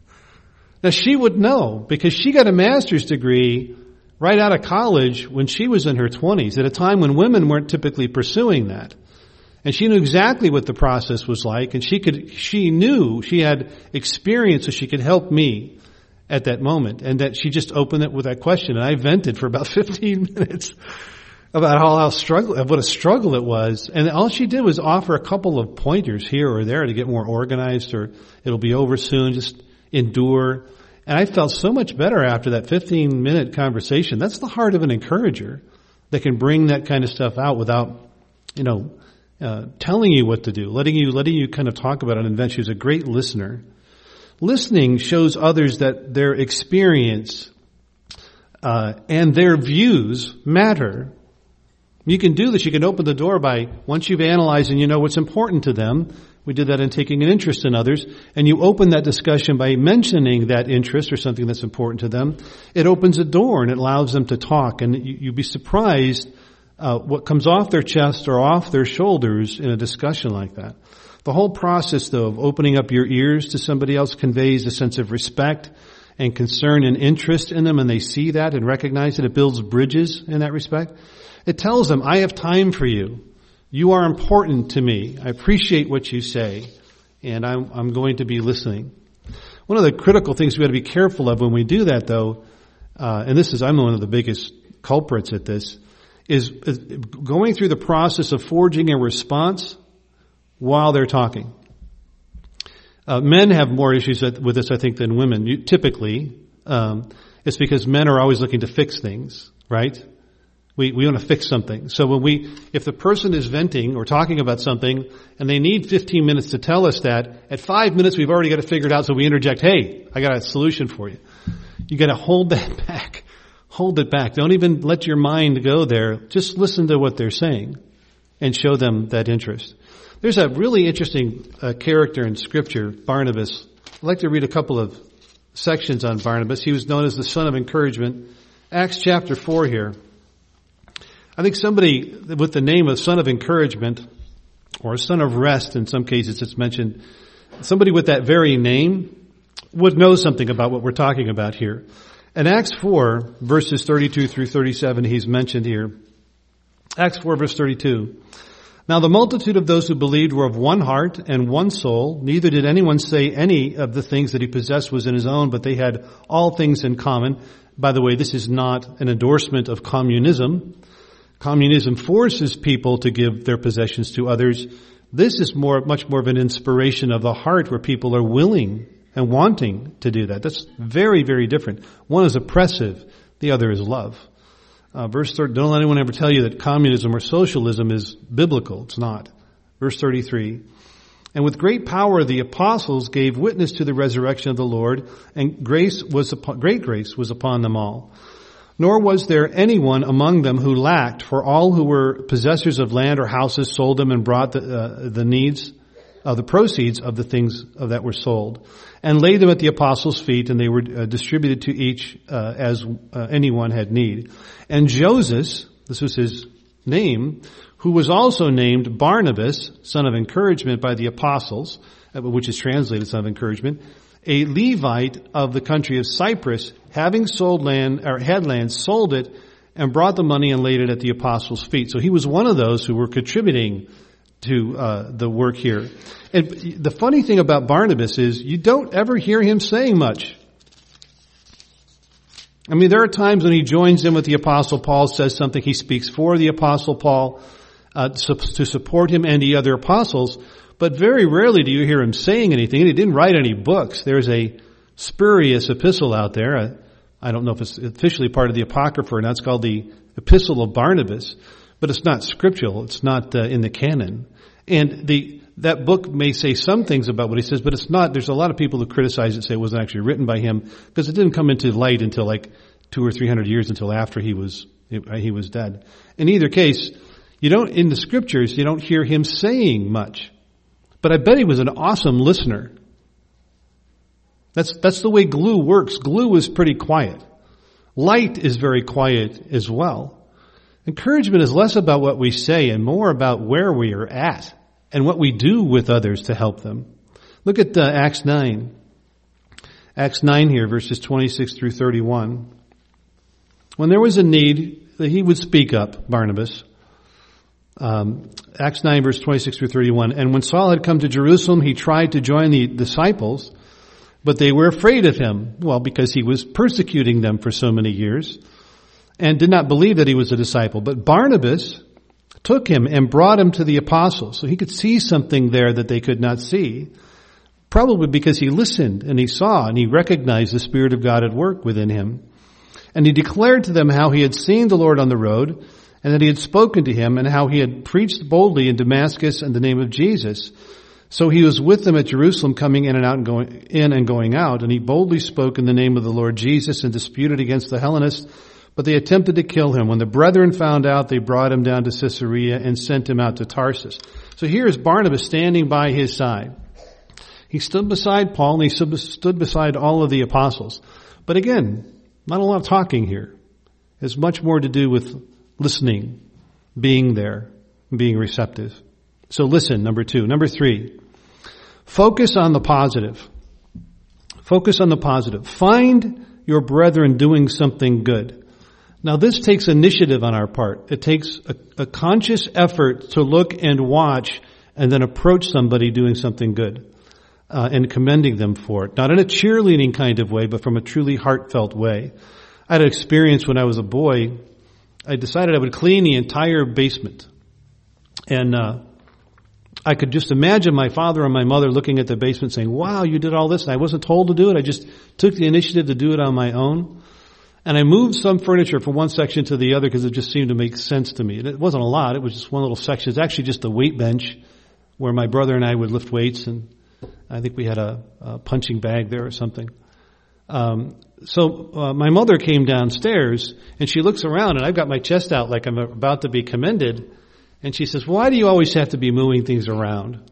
Now she would know, because she got a master's degree right out of college when she was in her twenties, at a time when women weren't typically pursuing that. And she knew exactly what the process was like, and she could, she knew she had experience so she could help me at that moment. And that she just opened it with that question, and I vented for about fifteen minutes about how, how struggle, what a struggle it was. And all she did was offer a couple of pointers here or there to get more organized, or it'll be over soon, just endure. And I felt so much better after that fifteen minute conversation. That's the heart of an encourager that can bring that kind of stuff out without, you know, Uh, telling you what to do, letting you, letting you kind of talk about it and vent. She was a great listener. Listening shows others that their experience, uh, and their views matter. You can do this. You can open the door by, once you've analyzed and you know what's important to them. We did that in taking an interest in others, and you open that discussion by mentioning that interest or something that's important to them. It opens a door and it allows them to talk, and you, you'd be surprised Uh, what comes off their chest or off their shoulders in a discussion like that. The whole process, though, of opening up your ears to somebody else conveys a sense of respect and concern and interest in them, and they see that and recognize it. It builds bridges in that respect. It tells them, I have time for you. You are important to me. I appreciate what you say, and I'm, I'm going to be listening. One of the critical things we have to be careful of when we do that, though, uh, and this is, I'm one of the biggest culprits at this, is going through the process of forging a response while they're talking. Uh, men have more issues with this, I think, than women. You, typically, um, it's because men are always looking to fix things, right? We we want to fix something. So when we, if the person is venting or talking about something and they need fifteen minutes to tell us that, at five minutes we've already got it figured out, so we interject, hey, I got a solution for you. You got to hold that back. Hold it back. Don't even let your mind go there. Just listen to what they're saying and show them that interest. There's a really interesting uh, character in Scripture, Barnabas. I'd like to read a couple of sections on Barnabas. He was known as the son of encouragement. Acts chapter four here. I think somebody with the name of son of encouragement, or son of rest in some cases it's mentioned, somebody with that very name would know something about what we're talking about here. In Acts four, verses thirty-two through thirty-seven, he's mentioned here. Acts four, verse thirty-two. Now the multitude of those who believed were of one heart and one soul. Neither did anyone say any of the things that he possessed was in his own, but they had all things in common. By the way, this is not an endorsement of communism. Communism forces people to give their possessions to others. This is more, much more of an inspiration of the heart, where people are willing and wanting to do that. That's very, very different. One is oppressive. The other is love. Uh, verse thirty, don't let anyone ever tell you that communism or socialism is biblical. It's not. Verse thirty-three. And with great power the apostles gave witness to the resurrection of the Lord, and grace was upon, great grace was upon them all. Nor was there anyone among them who lacked, for all who were possessors of land or houses sold them and brought the, uh, the needs of the proceeds of the things that were sold, and laid them at the apostles' feet, and they were uh, distributed to each uh, as uh, anyone had need. And Joseph, this was his name, who was also named Barnabas, son of encouragement by the apostles, uh, which is translated son of encouragement, a Levite of the country of Cyprus, having sold land, or had land, sold it, and brought the money and laid it at the apostles' feet. So he was one of those who were contributing to uh, the work here. And the funny thing about Barnabas is you don't ever hear him saying much. I mean, there are times when he joins in with the Apostle Paul, says something, he speaks for the Apostle Paul uh, to support him and the other apostles, but very rarely do you hear him saying anything. And he didn't write any books. There's a spurious epistle out there. I, I don't know if it's officially part of the Apocrypha or not. It's called the Epistle of Barnabas. But it's not scriptural. It's not uh, in the canon. And the that book may say some things about what he says, but it's not. There's a lot of people who criticize it, say it wasn't actually written by him, because it didn't come into light until like two or three hundred years until after he was he was dead. In either case, You don't, in the scriptures, you don't hear him saying much. But I bet he was an awesome listener. That's, that's the way glue works. Glue is pretty quiet. Light is very quiet as well. Encouragement is less about what we say and more about where we are at and what we do with others to help them. Look at uh, Acts nine. Acts nine here, verses twenty-six through thirty-one. When there was a need, he would speak up, Barnabas. Um, Acts nine, verse twenty-six through thirty-one. And when Saul had come to Jerusalem, he tried to join the disciples, but they were afraid of him. Well, because he was persecuting them for so many years and did not believe that he was a disciple. But Barnabas took him and brought him to the apostles. So he could see something there that they could not see. Probably because he listened and he saw and he recognized the Spirit of God at work within him. And he declared to them how he had seen the Lord on the road and that he had spoken to him and how he had preached boldly in Damascus in the name of Jesus. So he was with them at Jerusalem, coming in and out and going in and going out. And he boldly spoke in the name of the Lord Jesus and disputed against the Hellenists. But they attempted to kill him. When the brethren found out, they brought him down to Caesarea and sent him out to Tarsus. So here is Barnabas standing by his side. He stood beside Paul and he stood beside all of the apostles. But again, not a lot of talking here. It's much more to do with listening, being there, being receptive. So listen, number two. Number three, focus on the positive. Focus on the positive. Find your brethren doing something good. Now this takes initiative on our part. It takes a, a conscious effort to look and watch and then approach somebody doing something good. Uh, and commending them for it. Not in a cheerleading kind of way, but from a truly heartfelt way. I had an experience when I was a boy. I decided I would clean the entire basement. And uh I could just imagine my father and my mother looking at the basement saying, wow, you did all this. And I wasn't told to do it. I just took the initiative to do it on my own. And I moved some furniture from one section to the other because it just seemed to make sense to me. And it wasn't a lot. It was just one little section. It's actually just a weight bench where my brother and I would lift weights, and I think we had a, a punching bag there or something. Um, so uh, my mother came downstairs and she looks around and I've got my chest out like I'm about to be commended. And she says, why do you always have to be moving things around?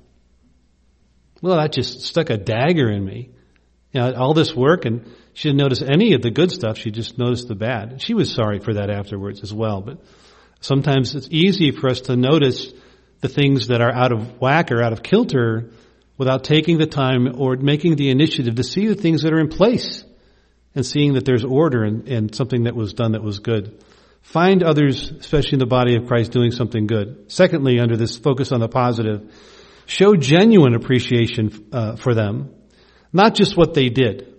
Well, that just stuck a dagger in me. You know, all this work, and she didn't notice any of the good stuff. She just noticed the bad. She was sorry for that afterwards as well. But sometimes it's easy for us to notice the things that are out of whack or out of kilter without taking the time or making the initiative to see the things that are in place and seeing that there's order and, and something that was done that was good. Find others, especially in the body of Christ, doing something good. Secondly, under this focus on the positive, show genuine appreciation uh, for them. Not just what they did,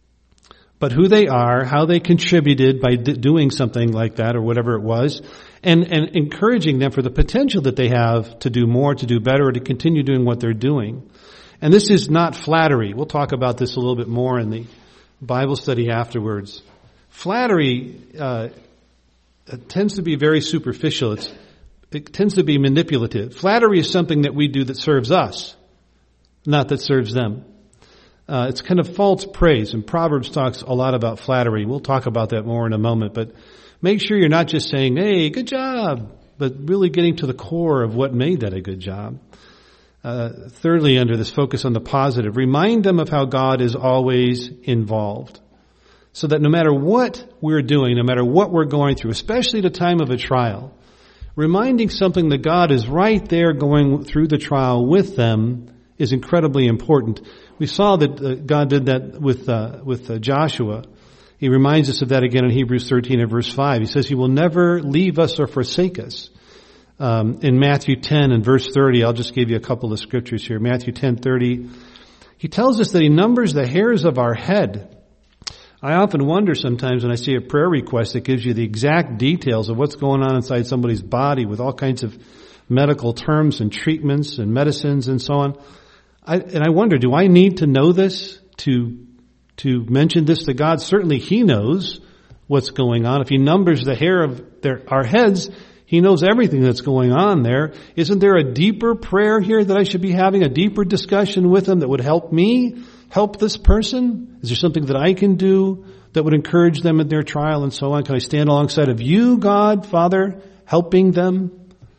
but who they are, how they contributed by d- doing something like that or whatever it was, and, and encouraging them for the potential that they have to do more, to do better, or to continue doing what they're doing. And this is not flattery. We'll talk about this a little bit more in the Bible study afterwards. Flattery uh, tends to be very superficial. It's, it tends to be manipulative. Flattery is something that we do that serves us, not that serves them. Uh, it's kind of false praise, and Proverbs talks a lot about flattery. We'll talk about that more in a moment, but make sure you're not just saying, hey, good job, but really getting to the core of what made that a good job. Uh, thirdly, under this focus on the positive, remind them of how God is always involved. So that no matter what we're doing, no matter what we're going through, especially at a time of a trial, reminding something that God is right there going through the trial with them is incredibly important. We saw that uh, God did that with uh, with uh, Joshua. He reminds us of that again in Hebrews thirteen and verse five. He says he will never leave us or forsake us. Um, in Matthew ten and verse thirty, I'll just give you a couple of scriptures here. Matthew ten thirty, he tells us that he numbers the hairs of our head. I often wonder sometimes when I see a prayer request that gives you the exact details of what's going on inside somebody's body with all kinds of medical terms and treatments and medicines and so on. I, and I wonder, do I need to know this to to mention this to God? Certainly He knows what's going on. If He numbers the hair of their, our heads, He knows everything that's going on there. Isn't there a deeper prayer here that I should be having, a deeper discussion with Him that would help me help this person? Is there something that I can do that would encourage them in their trial and so on? Can I stand alongside of you, God, Father, helping them?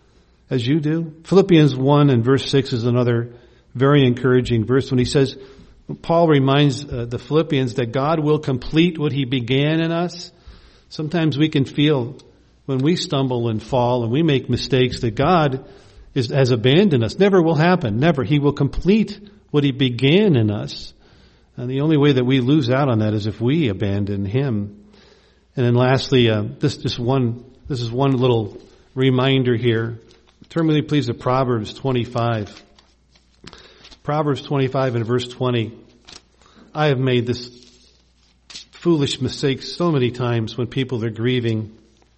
as you do? Philippians one and verse six is another very encouraging verse when he says, Paul reminds uh, the Philippians that God will complete what he began in us. Sometimes we can feel when we stumble and fall and we make mistakes that God is, has abandoned us. Never will happen. Never. He will complete what he began in us. And the only way that we lose out on that is if we abandon him. And then lastly, uh, this just one, this is one little reminder here. Turn with me please to Proverbs twenty-five. Proverbs twenty-five and verse twenty. I have made this foolish mistake so many times when people are grieving.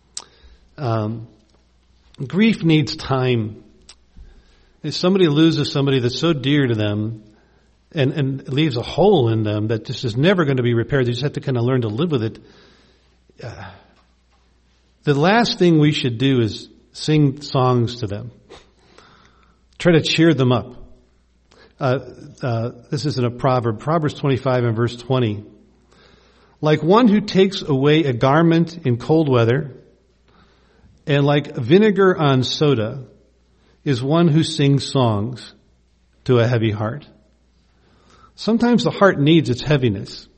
Um, grief needs time. If somebody loses somebody that's so dear to them and, and leaves a hole in them that just is never going to be repaired, they just have to kind of learn to live with it. Uh, the last thing we should do is sing songs to them. Try to cheer them up. Uh, uh, this is in a proverb, Proverbs twenty-five and verse twenty. Like one who takes away a garment in cold weather, and like vinegar on soda, is one who sings songs to a heavy heart. Sometimes the heart needs its heaviness.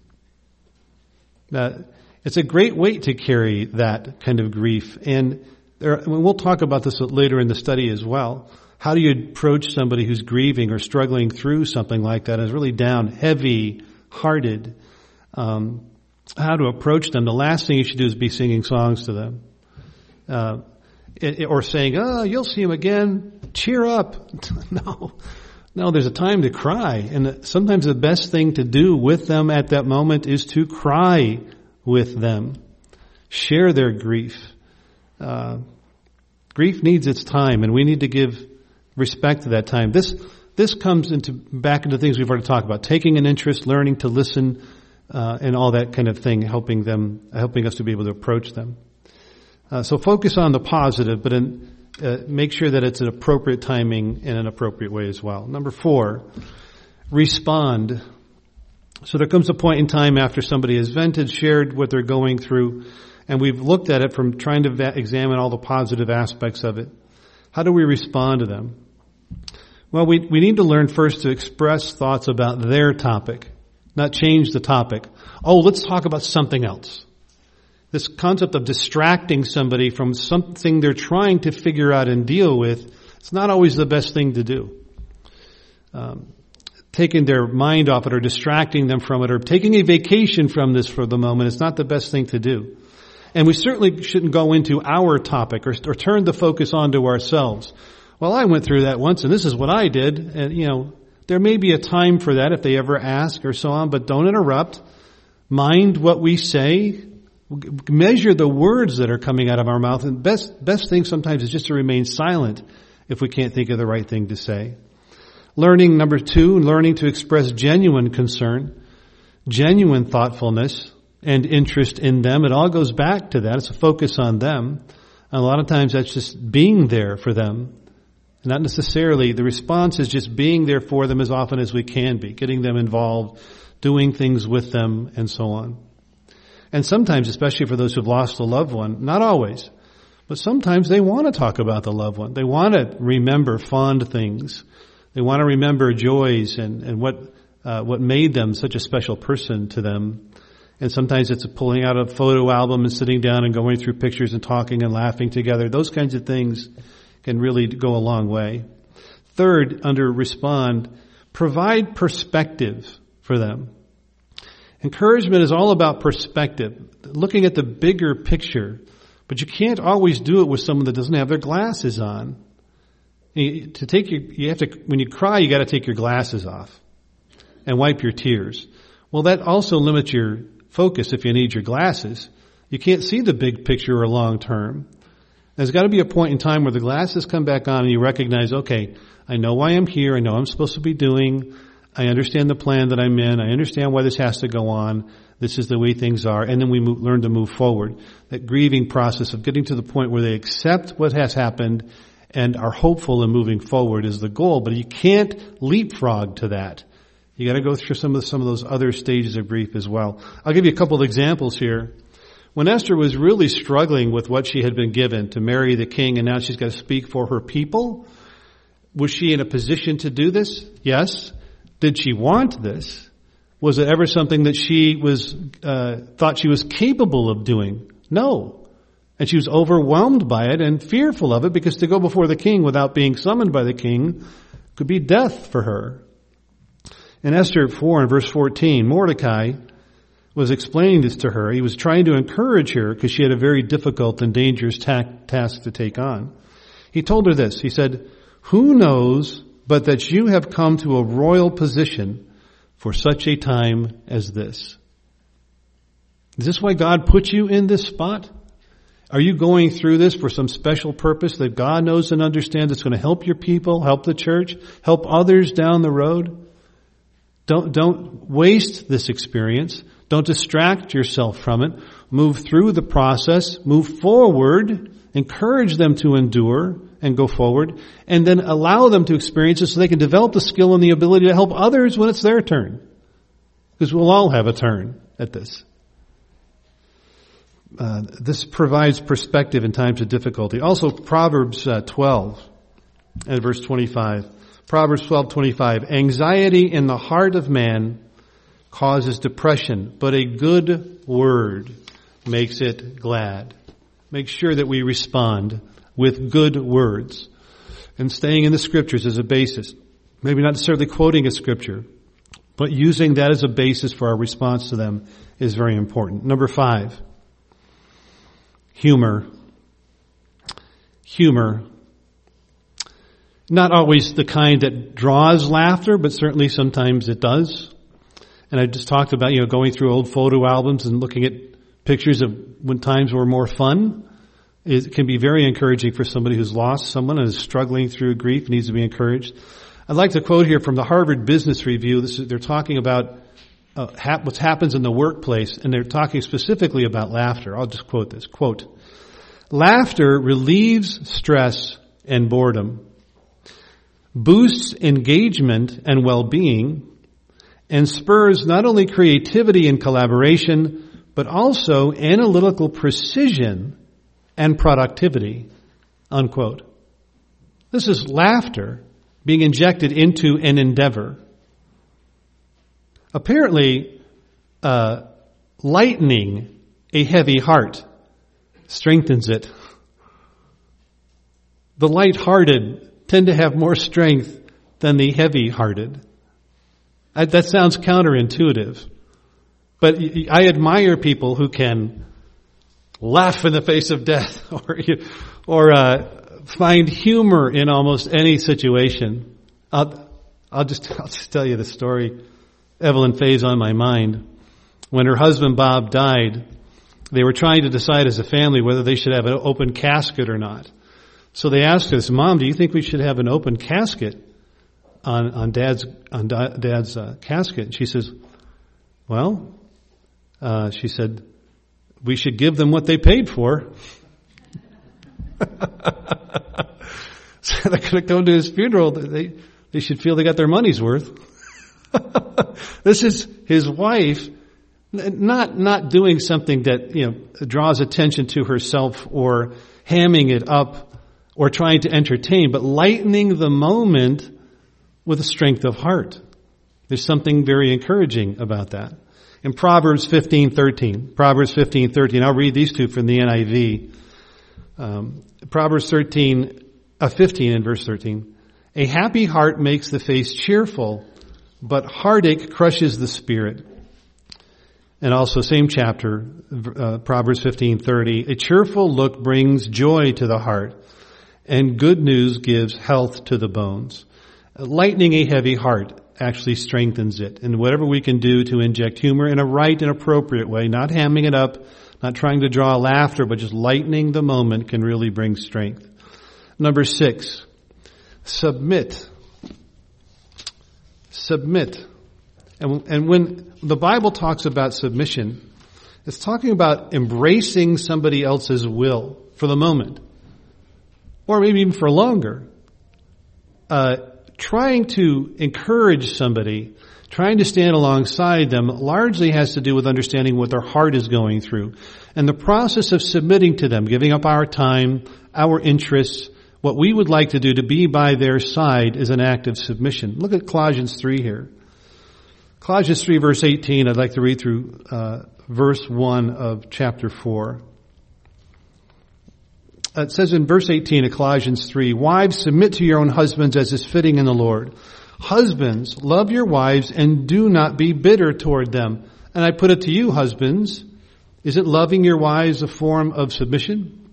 Uh, it's a great weight to carry that kind of grief. And there, we'll talk about this later in the study as well. How do you approach somebody who's grieving or struggling through something like that, is really down, heavy-hearted? Um, how to approach them. The last thing you should do is be singing songs to them. Uh, it, or saying, oh, you'll see him again. Cheer up. No. No, there's a time to cry. And sometimes the best thing to do with them at that moment is to cry with them. Share their grief. Uh, grief needs its time, and we need to give respect to that time. This this comes into back into things we've already talked about: taking an interest, learning to listen, uh, and all that kind of thing, helping them, helping us to be able to approach them. Uh, so focus on the positive, but in, uh, make sure that it's an appropriate timing in an appropriate way as well. Number four, respond. So there comes a point in time after somebody has vented, shared what they're going through, and we've looked at it from trying to va- examine all the positive aspects of it. How do we respond to them? Well, we, we need to learn first to express thoughts about their topic, not change the topic. Oh, let's talk about something else. This concept of distracting somebody from something they're trying to figure out and deal with, it's not always the best thing to do. Um, taking their mind off it or distracting them from it or taking a vacation from this for the moment is not the best thing to do. And we certainly shouldn't go into our topic or, or turn the focus onto ourselves. Well, I went through that once and this is what I did. And, you know, there may be a time for that if they ever ask or so on, but don't interrupt. Mind what we say. Measure the words that are coming out of our mouth. And best, best thing sometimes is just to remain silent if we can't think of the right thing to say. Learning, number two, learning to express genuine concern, genuine thoughtfulness, and interest in them. It all goes back to that. It's a focus on them. And a lot of times that's just being there for them. Not necessarily, the response is just being there for them as often as we can be, getting them involved, doing things with them, and so on. And sometimes, especially for those who've lost a loved one, not always, but sometimes they want to talk about the loved one. They want to remember fond things. They want to remember joys and, and what uh, what made them such a special person to them. And sometimes it's pulling out a photo album and sitting down and going through pictures and talking and laughing together. Those kinds of things can really go a long way. Third, under respond, provide perspective for them. Encouragement is all about perspective, looking at the bigger picture. But you can't always do it with someone that doesn't have their glasses on. You, to take your, you have to, when you cry, you got to take your glasses off and wipe your tears. Well, that also limits your focus if you need your glasses. You can't see the big picture or long term. There's got to be a point in time where the glasses come back on and you recognize, okay, I know why I'm here. I know what I'm supposed to be doing. I understand the plan that I'm in. I understand why this has to go on. This is the way things are. And then we move, learn to move forward. That grieving process of getting to the point where they accept what has happened and are hopeful in moving forward is the goal. But you can't leapfrog to that. You got to go through some of the, some of those other stages of grief as well. I'll give you a couple of examples here. When Esther was really struggling with what she had been given to marry the king, and now she's got to speak for her people, was she in a position to do this? Yes. Did she want this? Was it ever something that she was uh, thought she was capable of doing? No. And she was overwhelmed by it and fearful of it, because to go before the king without being summoned by the king could be death for her. In Esther four and verse fourteen, Mordecai was explaining this to her. He was trying to encourage her because she had a very difficult and dangerous ta- task to take on. He told her this. He said, "Who knows but that you have come to a royal position for such a time as this?" Is this why God put you in this spot? Are you going through this for some special purpose that God knows and understands that's going to help your people, help the church, help others down the road? Don't, don't waste this experience. Don't distract yourself from it. Move through the process, move forward, encourage them to endure and go forward, and then allow them to experience it so they can develop the skill and the ability to help others when it's their turn. Because we'll all have a turn at this. Uh, this provides perspective in times of difficulty. Also, Proverbs uh, twelve and verse twenty-five. Proverbs twelve twenty-five. Anxiety in the heart of man causes depression, but a good word makes it glad. Make sure that we respond with good words. And staying in the scriptures as a basis. Maybe not necessarily quoting a scripture, but using that as a basis for our response to them is very important. Number five. Humor. Humor. Not always the kind that draws laughter, but certainly sometimes it does. And I just talked about, you know, going through old photo albums and looking at pictures of when times were more fun. It can be very encouraging for somebody who's lost someone and is struggling through grief, needs to be encouraged. I'd like to quote here from the Harvard Business Review. This is, they're talking about Uh, hap- what happens in the workplace, and they're talking specifically about laughter. I'll just quote this. Quote, "Laughter relieves stress and boredom, boosts engagement and well-being, and spurs not only creativity and collaboration, but also analytical precision and productivity." Unquote. This is laughter being injected into an endeavor. Apparently, uh, lightening a heavy heart strengthens it. The light-hearted tend to have more strength than the heavy-hearted. I, that sounds counterintuitive, but I admire people who can laugh in the face of death, or or uh, find humor in almost any situation. I'll, I'll just I'll just tell you the story. Evelyn Faye's on my mind. When her husband Bob died, they were trying to decide as a family whether they should have an open casket or not. So they asked us, "Mom, do you think we should have an open casket on on Dad's on Dad's uh, casket?" And she says, "Well," uh, she said, "we should give them what they paid for." So they're going to go to his funeral. They they should feel they got their money's worth. This is his wife, not not doing something that, you know, draws attention to herself or hamming it up or trying to entertain, but lightening the moment with a strength of heart. There's something very encouraging about that. In Proverbs fifteen thirteen, Proverbs fifteen thirteen, I'll read these two from the N I V. Um, Proverbs thirteen, uh, fifteen and verse thirteen. "A happy heart makes the face cheerful, but heartache crushes the spirit." And also, same chapter, uh, Proverbs fifteen thirty. "A cheerful look brings joy to the heart, and good news gives health to the bones." Lightening a heavy heart actually strengthens it. And whatever we can do to inject humor in a right and appropriate way, not hamming it up, not trying to draw laughter, but just lightening the moment, can really bring strength. Number six, submit. Submit. And, and when the Bible talks about submission, it's talking about embracing somebody else's will for the moment, or maybe even for longer. Uh, trying to encourage somebody trying to stand alongside them largely has to do with understanding what their heart is going through. And the process of submitting to them, giving up our time, our interests, what we would like to do to be by their side is an act of submission. Look at Colossians three here. Colossians three verse eighteen, I'd like to read through uh, verse one of chapter four. It says in verse eighteen of Colossians three, "Wives, submit to your own husbands as is fitting in the Lord. Husbands, love your wives and do not be bitter toward them." And I put it to you, husbands, isn't loving your wives a form of submission?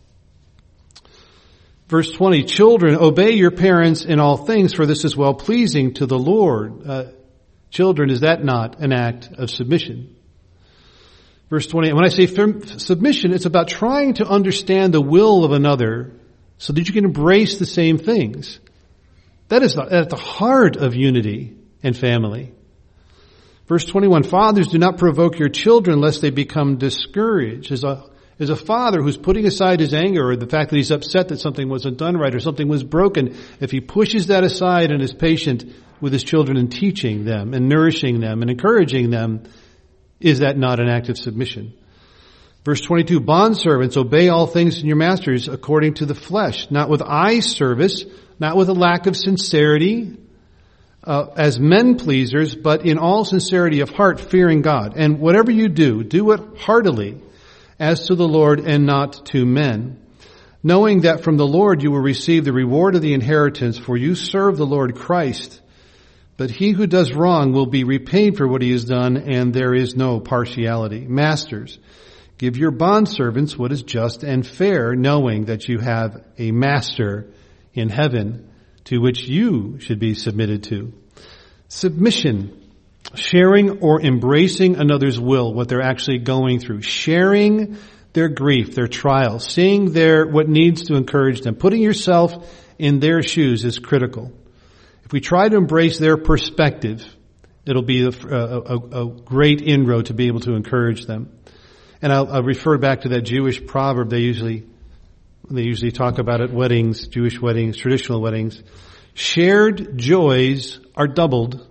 Verse twenty, "Children, obey your parents in all things, for this is well pleasing to the Lord." Uh, children, is that not an act of submission? Verse twenty, and when I say submission, it's about trying to understand the will of another so that you can embrace the same things. That is at the heart of unity and family. Verse twenty-one, "Fathers, do not provoke your children lest they become discouraged." As a, as a father who's putting aside his anger or the fact that he's upset that something wasn't done right or something was broken, if he pushes that aside and is patient with his children and teaching them and nourishing them and encouraging them, is that not an act of submission? Verse twenty-two, "Bondservants, obey all things in your masters according to the flesh, not with eye service, not with a lack of sincerity, uh, as men pleasers, but in all sincerity of heart, fearing God. And whatever you do, do it heartily, as to the Lord and not to men, knowing that from the Lord you will receive the reward of the inheritance, for you serve the Lord Christ. But he who does wrong will be repaid for what he has done, and there is no partiality. Masters, give your bondservants what is just and fair, knowing that you have a master in heaven to which you should be submitted to." Submission, sharing or embracing another's will, what they're actually going through, sharing their grief, their trials, seeing their what needs to encourage them, putting yourself in their shoes is critical. If we try to embrace their perspective, it'll be a, a, a great inroad to be able to encourage them. And I'll, I'll refer back to that Jewish proverb they usually they usually talk about at weddings, Jewish weddings, traditional weddings. Shared joys are doubled.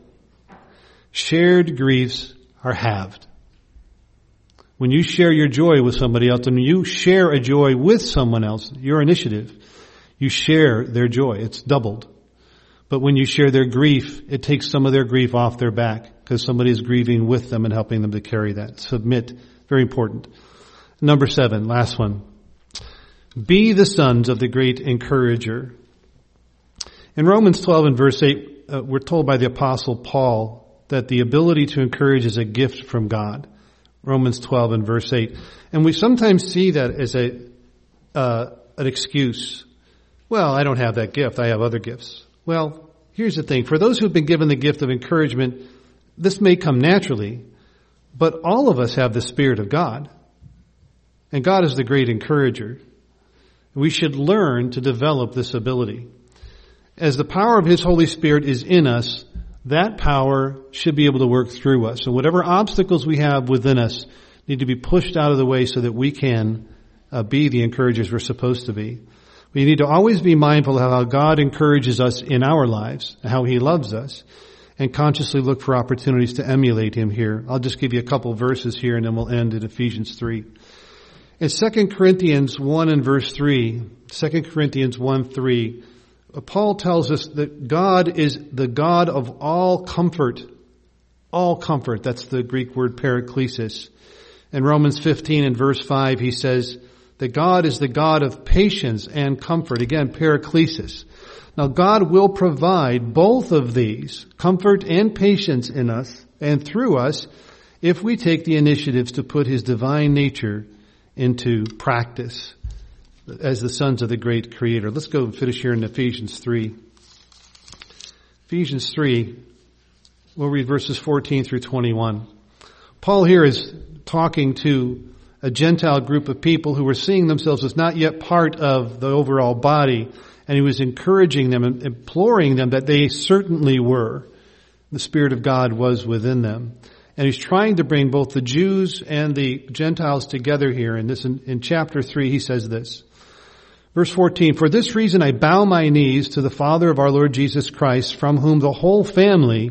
Shared griefs are halved. When you share your joy with somebody else, and you share a joy with someone else, your initiative, you share their joy. It's doubled. But when you share their grief, it takes some of their grief off their back because somebody is grieving with them and helping them to carry that. Submit. Very important. Number seven, last one. Be the sons of the great encourager. In Romans twelve and verse eight, uh, we're told by the Apostle Paul that the ability to encourage is a gift from God. Romans twelve and verse eight. And we sometimes see that as a uh, an excuse. Well, I don't have that gift. I have other gifts. Well, here's the thing. For those who've been given the gift of encouragement, this may come naturally, but all of us have the Spirit of God. And God is the great encourager. We should learn to develop this ability. As the power of His Holy Spirit is in us, that power should be able to work through us. So whatever obstacles we have within us need to be pushed out of the way so that we can uh, be the encouragers we're supposed to be. We need to always be mindful of how God encourages us in our lives, how He loves us, and consciously look for opportunities to emulate Him here. I'll just give you a couple verses here and then we'll end at Ephesians three. In Second Corinthians one and verse three, Second Corinthians one three, Paul tells us that God is the God of all comfort. All comfort. That's the Greek word paraklesis. In Romans fifteen and verse five, he says that God is the God of patience and comfort. Again, paraklesis. Now, God will provide both of these, comfort and patience in us and through us, if we take the initiatives to put His divine nature into practice as the sons of the great Creator. Let's go and finish here in Ephesians three. Ephesians three, we'll read verses fourteen through twenty-one. Paul here is talking to a Gentile group of people who were seeing themselves as not yet part of the overall body, and he was encouraging them and imploring them that they certainly were. The Spirit of God was within them. And he's trying to bring both the Jews and the Gentiles together here. And this in, in chapter three, he says this. Verse fourteen, "For this reason I bow my knees to the Father of our Lord Jesus Christ, from whom the whole family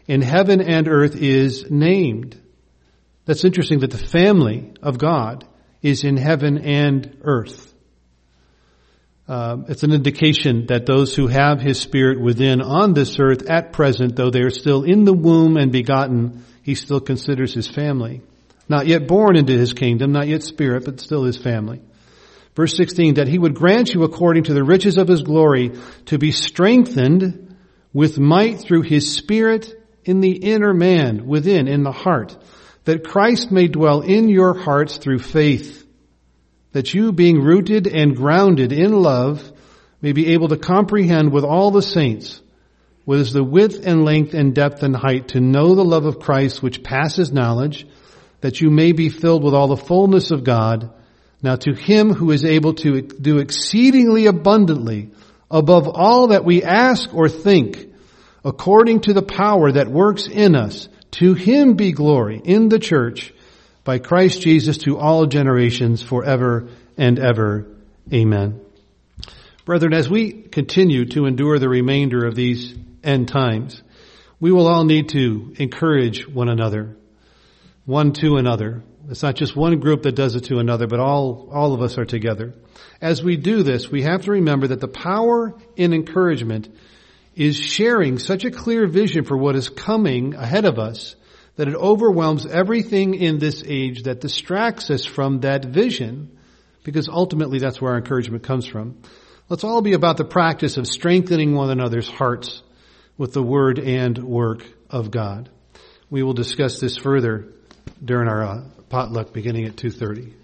in heaven and earth is named. That's interesting that the family of God is in heaven and earth. Uh, it's an indication that those who have His Spirit within on this earth at present, though they are still in the womb and begotten, He still considers His family. Not yet born into His kingdom, not yet spirit, but still His family. Verse sixteen, that He would grant you according to the riches of His glory to be strengthened with might through His Spirit in the inner man, within, in the heart, that Christ may dwell in your hearts through faith, that you, being rooted and grounded in love, may be able to comprehend with all the saints what is the width and length and depth and height, to know the love of Christ which passes knowledge, that you may be filled with all the fullness of God. Now to Him who is able to do exceedingly abundantly above all that we ask or think, according to the power that works in us, to Him be glory in the church by Christ Jesus to all generations forever and ever. Amen. Brethren, as we continue to endure the remainder of these end times, we will all need to encourage one another, one to another. It's not just one group that does it to another, but all, all of us are together. As we do this, we have to remember that the power in encouragement is sharing such a clear vision for what is coming ahead of us that it overwhelms everything in this age that distracts us from that vision, because ultimately that's where our encouragement comes from. Let's all be about the practice of strengthening one another's hearts with the word and work of God. We will discuss this further during our uh, potluck beginning at two thirty.